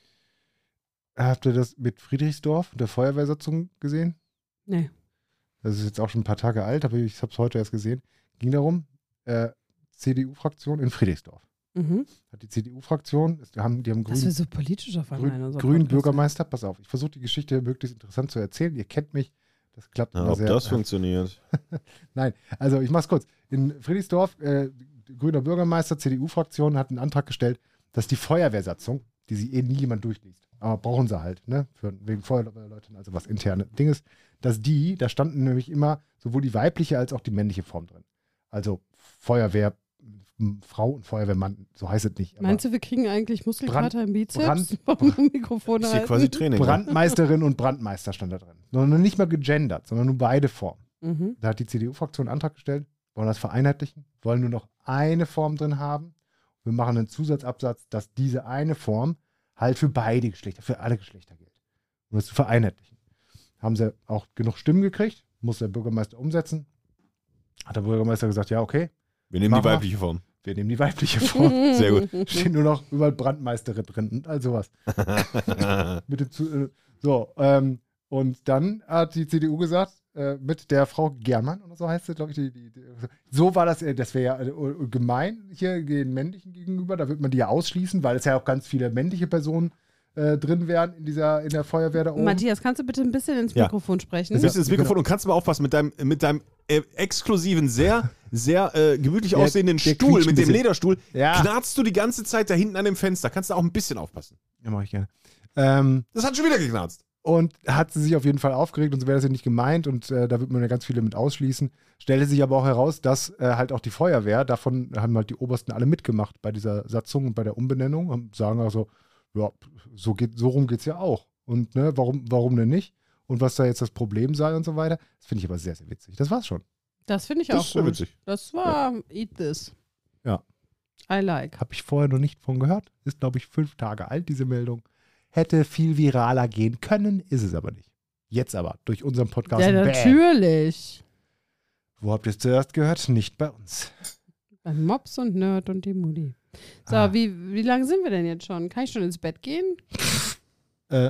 B: Habt ihr das mit Friedrichsdorf, der Feuerwehrsatzung gesehen?
A: Nee.
B: Das ist jetzt auch schon ein paar Tage alt, aber ich habe es heute erst gesehen. Ging darum, äh, C D U-Fraktion in Friedrichsdorf.
A: Mhm.
B: Hat die C D U-Fraktion, die haben, die haben
A: Dass wir
B: grünen,
A: so politisch auf einmal in
B: grün,
A: unserem
B: grünen
A: Podcast
B: Bürgermeister. Pass auf, ich versuche die Geschichte möglichst interessant zu erzählen. Ihr kennt mich, das klappt
C: Ja,
B: immer
C: ob
B: sehr.
C: das funktioniert.
B: Nein, also ich mach's kurz. In Friedrichsdorf, äh, grüner Bürgermeister, C D U-Fraktion hat einen Antrag gestellt, dass die Feuerwehrsatzung, die sie eh nie jemand durchliest, aber brauchen sie halt, ne, für, wegen Feuerwehrleuten, also was interne Ding ist, dass die, da standen nämlich immer sowohl die weibliche als auch die männliche Form drin. Also Feuerwehr, m, Frau und Feuerwehrmann, so heißt es nicht.
A: Meinst du, wir kriegen eigentlich Muskelkater im Bizeps?
B: Brand-
A: beim Mikrofon
C: Das ist hier
A: halten?
C: quasi Training. ne?
B: Brandmeisterin und Brandmeister stand da drin. Sondern nicht mal gegendert, sondern nur beide Formen.
A: Mhm.
B: Da hat die C D U-Fraktion einen Antrag gestellt, wollen das vereinheitlichen, wollen nur noch eine Form drin haben. Wir machen einen Zusatzabsatz, dass diese eine Form halt für beide Geschlechter, für alle Geschlechter gilt. Um das zu vereinheitlichen. Haben sie auch genug Stimmen gekriegt, muss der Bürgermeister umsetzen. Hat der Bürgermeister gesagt, ja, okay,
C: Wir nehmen
B: Mach
C: die
B: mal.
C: weibliche Form.
B: wir nehmen die weibliche Form.
C: Sehr gut.
B: Steht nur noch überall Brandmeisterin drin und all sowas. mit dem Zu äh, so, ähm, und dann hat die C D U gesagt, äh, mit der Frau Germann oder so heißt sie, glaube ich, die, die, die, so war das, äh, das wäre ja äh, gemein hier den männlichen gegenüber, da wird man die ja ausschließen, weil es ja auch ganz viele männliche Personen äh, drin wären in dieser, in der Feuerwehr da oben.
A: Matthias, kannst du bitte ein bisschen ins
C: Ja.
A: Mikrofon sprechen?
C: Du bist ins Mikrofon und kannst mal aufpassen mit deinem, mit deinem äh, exklusiven, sehr, sehr äh, gemütlich
B: Der-
C: aussehenden
B: der
C: Stuhl,
B: quietscht ein
C: mit dem
B: bisschen.
C: Lederstuhl.
B: Ja.
C: Knarzt du die ganze Zeit da hinten an dem Fenster. Kannst du auch ein bisschen aufpassen.
B: Ja, mache ich gerne. Ähm,
C: Das hat schon wieder geknarzt.
B: Und hat sie sich auf jeden Fall aufgeregt und so wäre das ja nicht gemeint und äh, da wird man ja ganz viele mit ausschließen. Stellte sich aber auch heraus, dass äh, halt auch die Feuerwehr, davon haben halt die Obersten alle mitgemacht bei dieser Satzung und bei der Umbenennung und sagen also, ja, so, geht, so rum geht es ja auch. Und ne, warum, warum denn nicht? Und was da jetzt das Problem sei und so weiter. Das finde ich aber sehr, sehr witzig. Das war's schon.
A: Das finde ich
C: Das
A: auch
C: ist sehr
A: gut.
C: witzig.
A: Das war Eat This.
B: Ja.
A: I like.
B: Habe ich vorher noch nicht von gehört. Ist, glaube ich, fünf Tage alt, diese Meldung. Hätte viel viraler gehen können, ist es aber nicht. Jetzt aber, durch unseren Podcast.
A: Ja,
B: Bam.
A: natürlich.
B: Wo habt ihr es zuerst gehört? Nicht bei uns.
A: Beim Mops und Nerd und die Mutti. So,
B: Ah.
A: wie, wie lange sind wir denn jetzt schon? Kann ich schon ins Bett gehen?
B: Äh,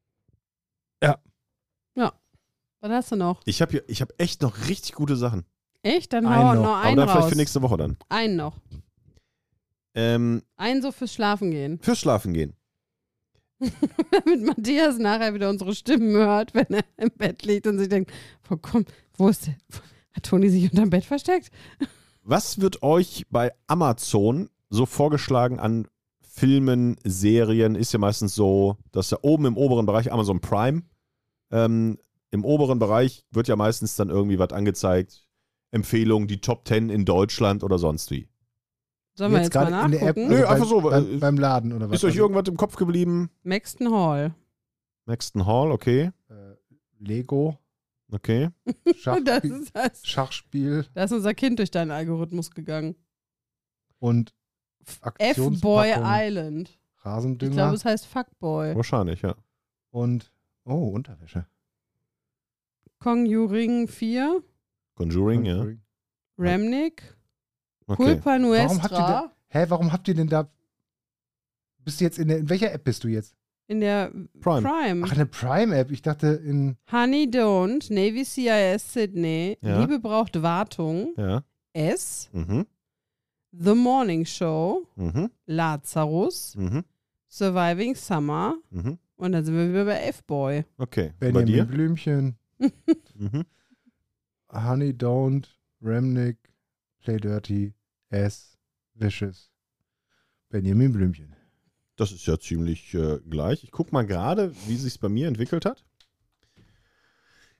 A: Was hast du noch?
C: Ich habe hier, ich habe echt noch richtig gute Sachen.
A: Echt? Dann
B: Einen
A: hau
B: noch.
A: noch
C: Aber
A: einen
C: dann vielleicht
A: raus.
C: für nächste Woche dann.
A: Einen noch.
C: Ähm,
A: Einen so fürs Schlafen gehen.
C: fürs Schlafen gehen.
A: Damit Matthias nachher wieder unsere Stimmen hört, wenn er im Bett liegt und sich denkt, wo, komm, wo ist der? Hat Toni sich unterm Bett versteckt?
C: Was wird euch bei Amazon so vorgeschlagen an Filmen, Serien? Ist ja meistens so, dass da oben im oberen Bereich Amazon Prime, ähm, im oberen Bereich wird ja meistens dann irgendwie was angezeigt. Empfehlungen, die Top zehn in Deutschland oder sonst wie.
A: Sollen wir jetzt, mal
B: gerade in der App,
A: nachgucken?
C: Nö,
B: also
C: einfach so,
B: Beim,
C: äh,
B: beim Laden oder was?
C: Ist euch
B: Also,
C: irgendwas im Kopf geblieben?
A: Maxton Hall.
C: Maxton Hall, okay.
B: äh, Lego,
C: Okay.
A: Das
B: Schachspiel,
A: ist, das,
B: Schachspiel
A: da ist unser Kind durch deinen Algorithmus gegangen.
B: und
A: F-Boy
B: Aktionspackung,
A: Island. Ich
B: Rasendünger
A: glaube, es heißt Fuckboy.
C: Wahrscheinlich, ja.
B: und oh, Unterwäsche.
A: Conjuring vier.
C: Conjuring, ja.
A: Remnick.
C: Okay.
A: Culpa
B: Warum habt ihr
A: Nuestra.
B: da, hä, warum habt ihr denn da, bist du jetzt in der, in welcher App bist du jetzt?
A: In der
C: Prime.
A: Prime.
B: Ach, eine Prime-App, ich dachte in,
A: Honey Don't. Navy C I S Sydney.
C: Ja.
A: Liebe braucht Wartung.
C: Ja.
A: S.
C: Mhm.
A: The Morning Show.
C: Mhm.
A: Lazarus.
C: Mhm.
A: Surviving Summer.
C: Mhm.
A: Und dann sind wir wieder bei F-Boy.
C: Okay. Bei
B: Benjamin
C: dir?
B: Blümchen,
C: Mhm.
B: Honey Don't, Remnick, Play Dirty, S, Vicious, Benjamin Blümchen.
C: Das ist ja ziemlich äh, gleich. Ich gucke mal gerade, wie sich bei mir entwickelt hat.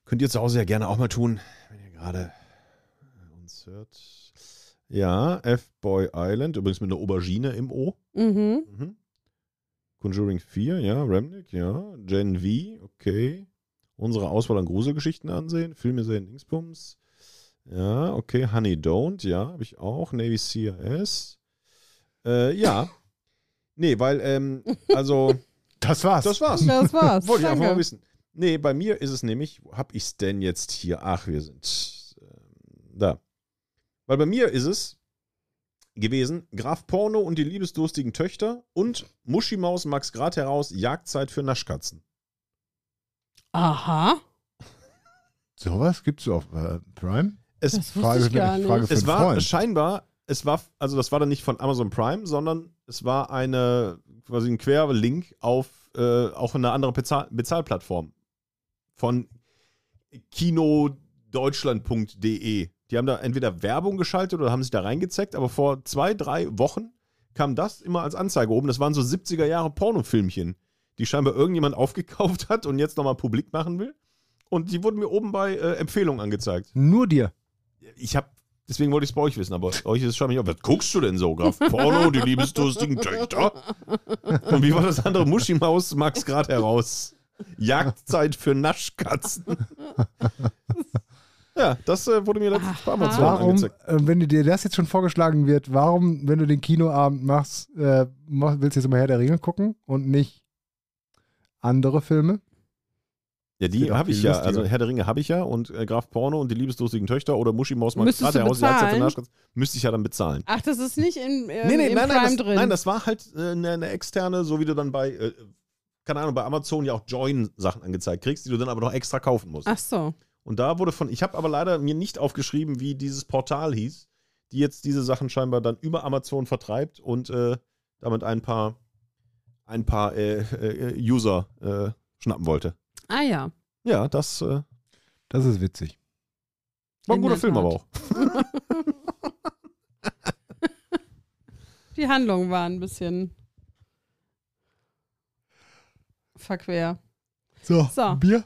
C: Könnt ihr zu Hause ja gerne auch mal tun, wenn ihr gerade uns hört. Ja, F-Boy Island, übrigens mit einer Aubergine im O.
A: Mhm.
C: Mhm. Conjuring vier, ja, Remnick, ja. Gen V, okay. Unsere Auswahl an Gruselgeschichten ansehen. Filme sehen, Dingsbums. Ja, okay. Honey Don't, ja, habe ich auch. Navy C R S. Äh, ja. Nee, weil, ähm, also.
B: Das war's.
C: Das war's.
A: Das war's.
C: Wollte ich einfach
A: Danke.
C: mal wissen. Nee, bei mir ist es nämlich, wo hab ich's denn jetzt hier? Ach, wir sind ähm, da. Weil bei mir ist es gewesen, Graf Porno und die liebesdurstigen Töchter und Muschimaus Max Grad heraus, Jagdzeit für Naschkatzen.
A: Aha.
B: Sowas gibt's auf äh, Prime?
C: Es,
A: Das wusste
B: Frage,
A: ich gar nicht.
B: Frage für
C: es
B: einen
C: war
B: Freund.
C: scheinbar, es war, also das war dann nicht von Amazon Prime, sondern es war eine, quasi ein Querlink auf äh, auch eine andere Bezahl Bezahlplattform von kinodeutschland punkt de. Die haben da entweder Werbung geschaltet oder haben sich da reingezeckt, aber vor zwei, drei Wochen kam das immer als Anzeige oben. Das waren so siebziger Jahre Pornofilmchen, die scheinbar irgendjemand aufgekauft hat und jetzt nochmal publik machen will. Und die wurden mir oben bei äh, Empfehlungen angezeigt.
B: Nur dir.
C: Ich hab, deswegen wollte ich es bei euch wissen, aber euch ist es schon nicht auf. Was guckst du denn so, Graf? Porno, die liebesdurstigen Töchter? Und wie war das andere? Muschimaus Max Grad heraus. Jagdzeit für Naschkatzen. Ja, das äh, wurde mir letztens bei Amazon
B: Warum,
C: angezeigt.
B: äh, wenn dir das jetzt schon vorgeschlagen wird, warum, wenn du den Kinoabend machst, äh, mach- willst du jetzt immer Herr der Ringe gucken und nicht andere Filme?
C: Ja, die
B: Wird auch
C: habe ich
B: viel
C: ja.
B: lustiger.
C: Also Herr der Ringe habe ich ja und äh, Graf Porno und die liebeslustigen Töchter oder Muschimaus Max
A: Müsstest
C: Grad
A: du
C: heraus, Jagdzeit für
A: bezahlen?
C: Naschkatzen, müsste ich ja dann bezahlen.
A: Ach, das ist nicht in, äh,
C: Nee, nee,
A: im
C: nein,
A: Prime
C: nein, das,
A: drin.
C: nein, das war halt äh, eine, eine externe, so wie du dann bei, äh, keine Ahnung, bei Amazon ja auch Join-Sachen angezeigt kriegst, die du dann aber noch extra kaufen musst.
A: Ach so.
C: Und da wurde von, ich habe aber leider mir nicht aufgeschrieben, wie dieses Portal hieß, die jetzt diese Sachen scheinbar dann über Amazon vertreibt und äh, damit ein paar, ein paar äh, äh, User äh, schnappen wollte.
A: Ah ja.
C: Ja, das äh,
B: Das ist witzig.
C: war ein
A: In
C: guter
A: der
C: Film
A: Tat.
C: aber auch.
A: Die Handlung war ein bisschen verquer.
B: So,
A: So.
B: Bier?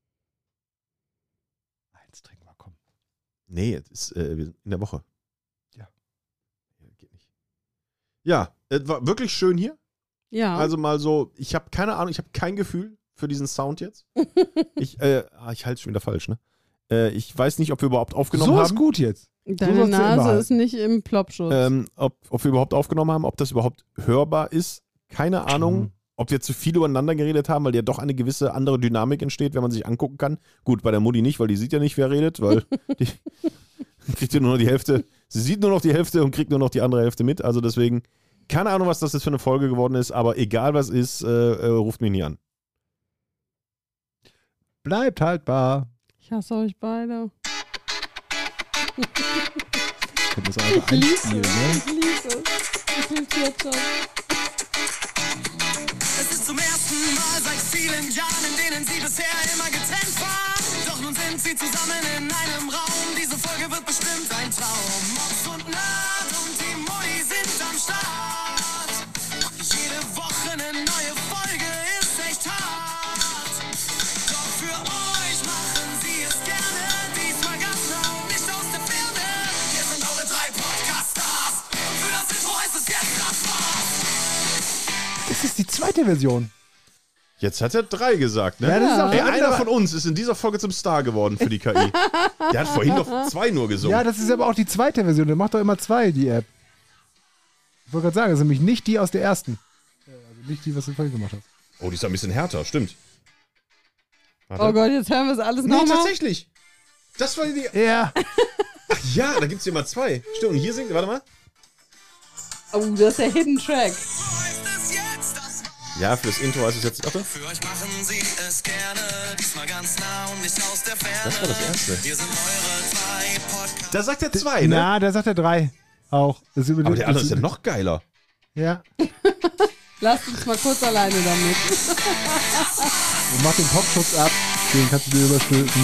B: Eins trinken wir, komm.
C: Nee, es ist äh, wir sind in der Woche.
B: Ja.
C: Ja, geht nicht. Ja, es war wirklich schön hier.
A: Ja.
C: Also mal so, ich habe keine Ahnung, ich habe kein Gefühl für diesen Sound jetzt. ich äh, ah, ich halte es schon wieder falsch, ne? Äh, ich weiß nicht, ob wir überhaupt aufgenommen
B: So
C: haben.
B: ist gut jetzt.
A: Deine
B: sollst du immer
A: Nase
B: halten.
A: ist nicht im Plopschutz.
C: Ähm, ob, ob wir überhaupt aufgenommen haben, ob das überhaupt hörbar ist. Keine Ahnung.
B: Mhm.
C: Ob wir zu viel übereinander geredet haben, weil ja doch eine gewisse andere Dynamik entsteht, wenn man sich angucken kann. Gut, bei der Mutti nicht, weil die sieht ja nicht, wer redet, weil die kriegt ja nur noch die Hälfte. Sie sieht nur noch die Hälfte und kriegt nur noch die andere Hälfte mit. Also deswegen, keine Ahnung, was das jetzt für eine Folge geworden ist, aber egal was ist, äh, äh, ruft mich nie an.
B: Bleibt haltbar.
A: Ich hasse euch beide.
B: Können das einfach
A: Ich liebe es.
B: einspielen, ne?
A: Ich liebe es. Ich liebe es jetzt schon.
D: Es ist zum ersten Mal seit vielen Jahren, in denen sie bisher immer getrennt waren. Doch nun sind sie zusammen in einem Raum. Diese Folge wird bestimmt ein Traum. Mops und Nerd und die Mutti sind am Start. Jede Woche eine neue Folge ist echt hart. Doch für euch machen sie es gerne. Diesmal ganz nah und nicht aus der Ferne. Wir sind eure drei Podcast-Stars. Und für das Intro heißt es jetzt das war's.
B: Das ist die zweite Version.
C: Jetzt hat er drei gesagt, ne?
B: Ja, das ist auch
C: Ey,
B: die
C: einer
B: andere-
C: von uns ist in dieser Folge zum Star geworden für die K I. Der hat vorhin noch zwei nur gesungen.
B: Ja, das ist aber auch die zweite Version. Der macht doch immer zwei, die App. Ich wollte gerade sagen, das ist nämlich nicht die aus der ersten. Äh, Also nicht die, was du vorhin gemacht hast.
C: Oh, die ist ein bisschen härter, stimmt. Warte.
A: Oh Gott, jetzt hören wir es alles
C: Nee,
A: nochmal.
C: tatsächlich. Das war die.
B: Ja.
C: Ach ja, da gibt's immer zwei. Stimmt, und hier singt, warte mal.
A: Oh, das ist der Hidden Track.
D: So ist es jetzt, das war's.
C: Ja, fürs Intro heißt es jetzt. Warte.
D: Für euch machen sie es gerne, diesmal ganz nah und nicht aus der Ferne.
C: Das war das erste.
D: Wir sind eure zwei Podcasts.
C: Da sagt er zwei, ne?
B: Na, da sagt er drei. Auch. Das über
C: Aber der andere
B: das
C: ist ja noch geiler.
B: Ja.
A: Lasst uns mal kurz alleine damit.
B: Und mach den Popschutz ab. Den kannst du dir überstülpen.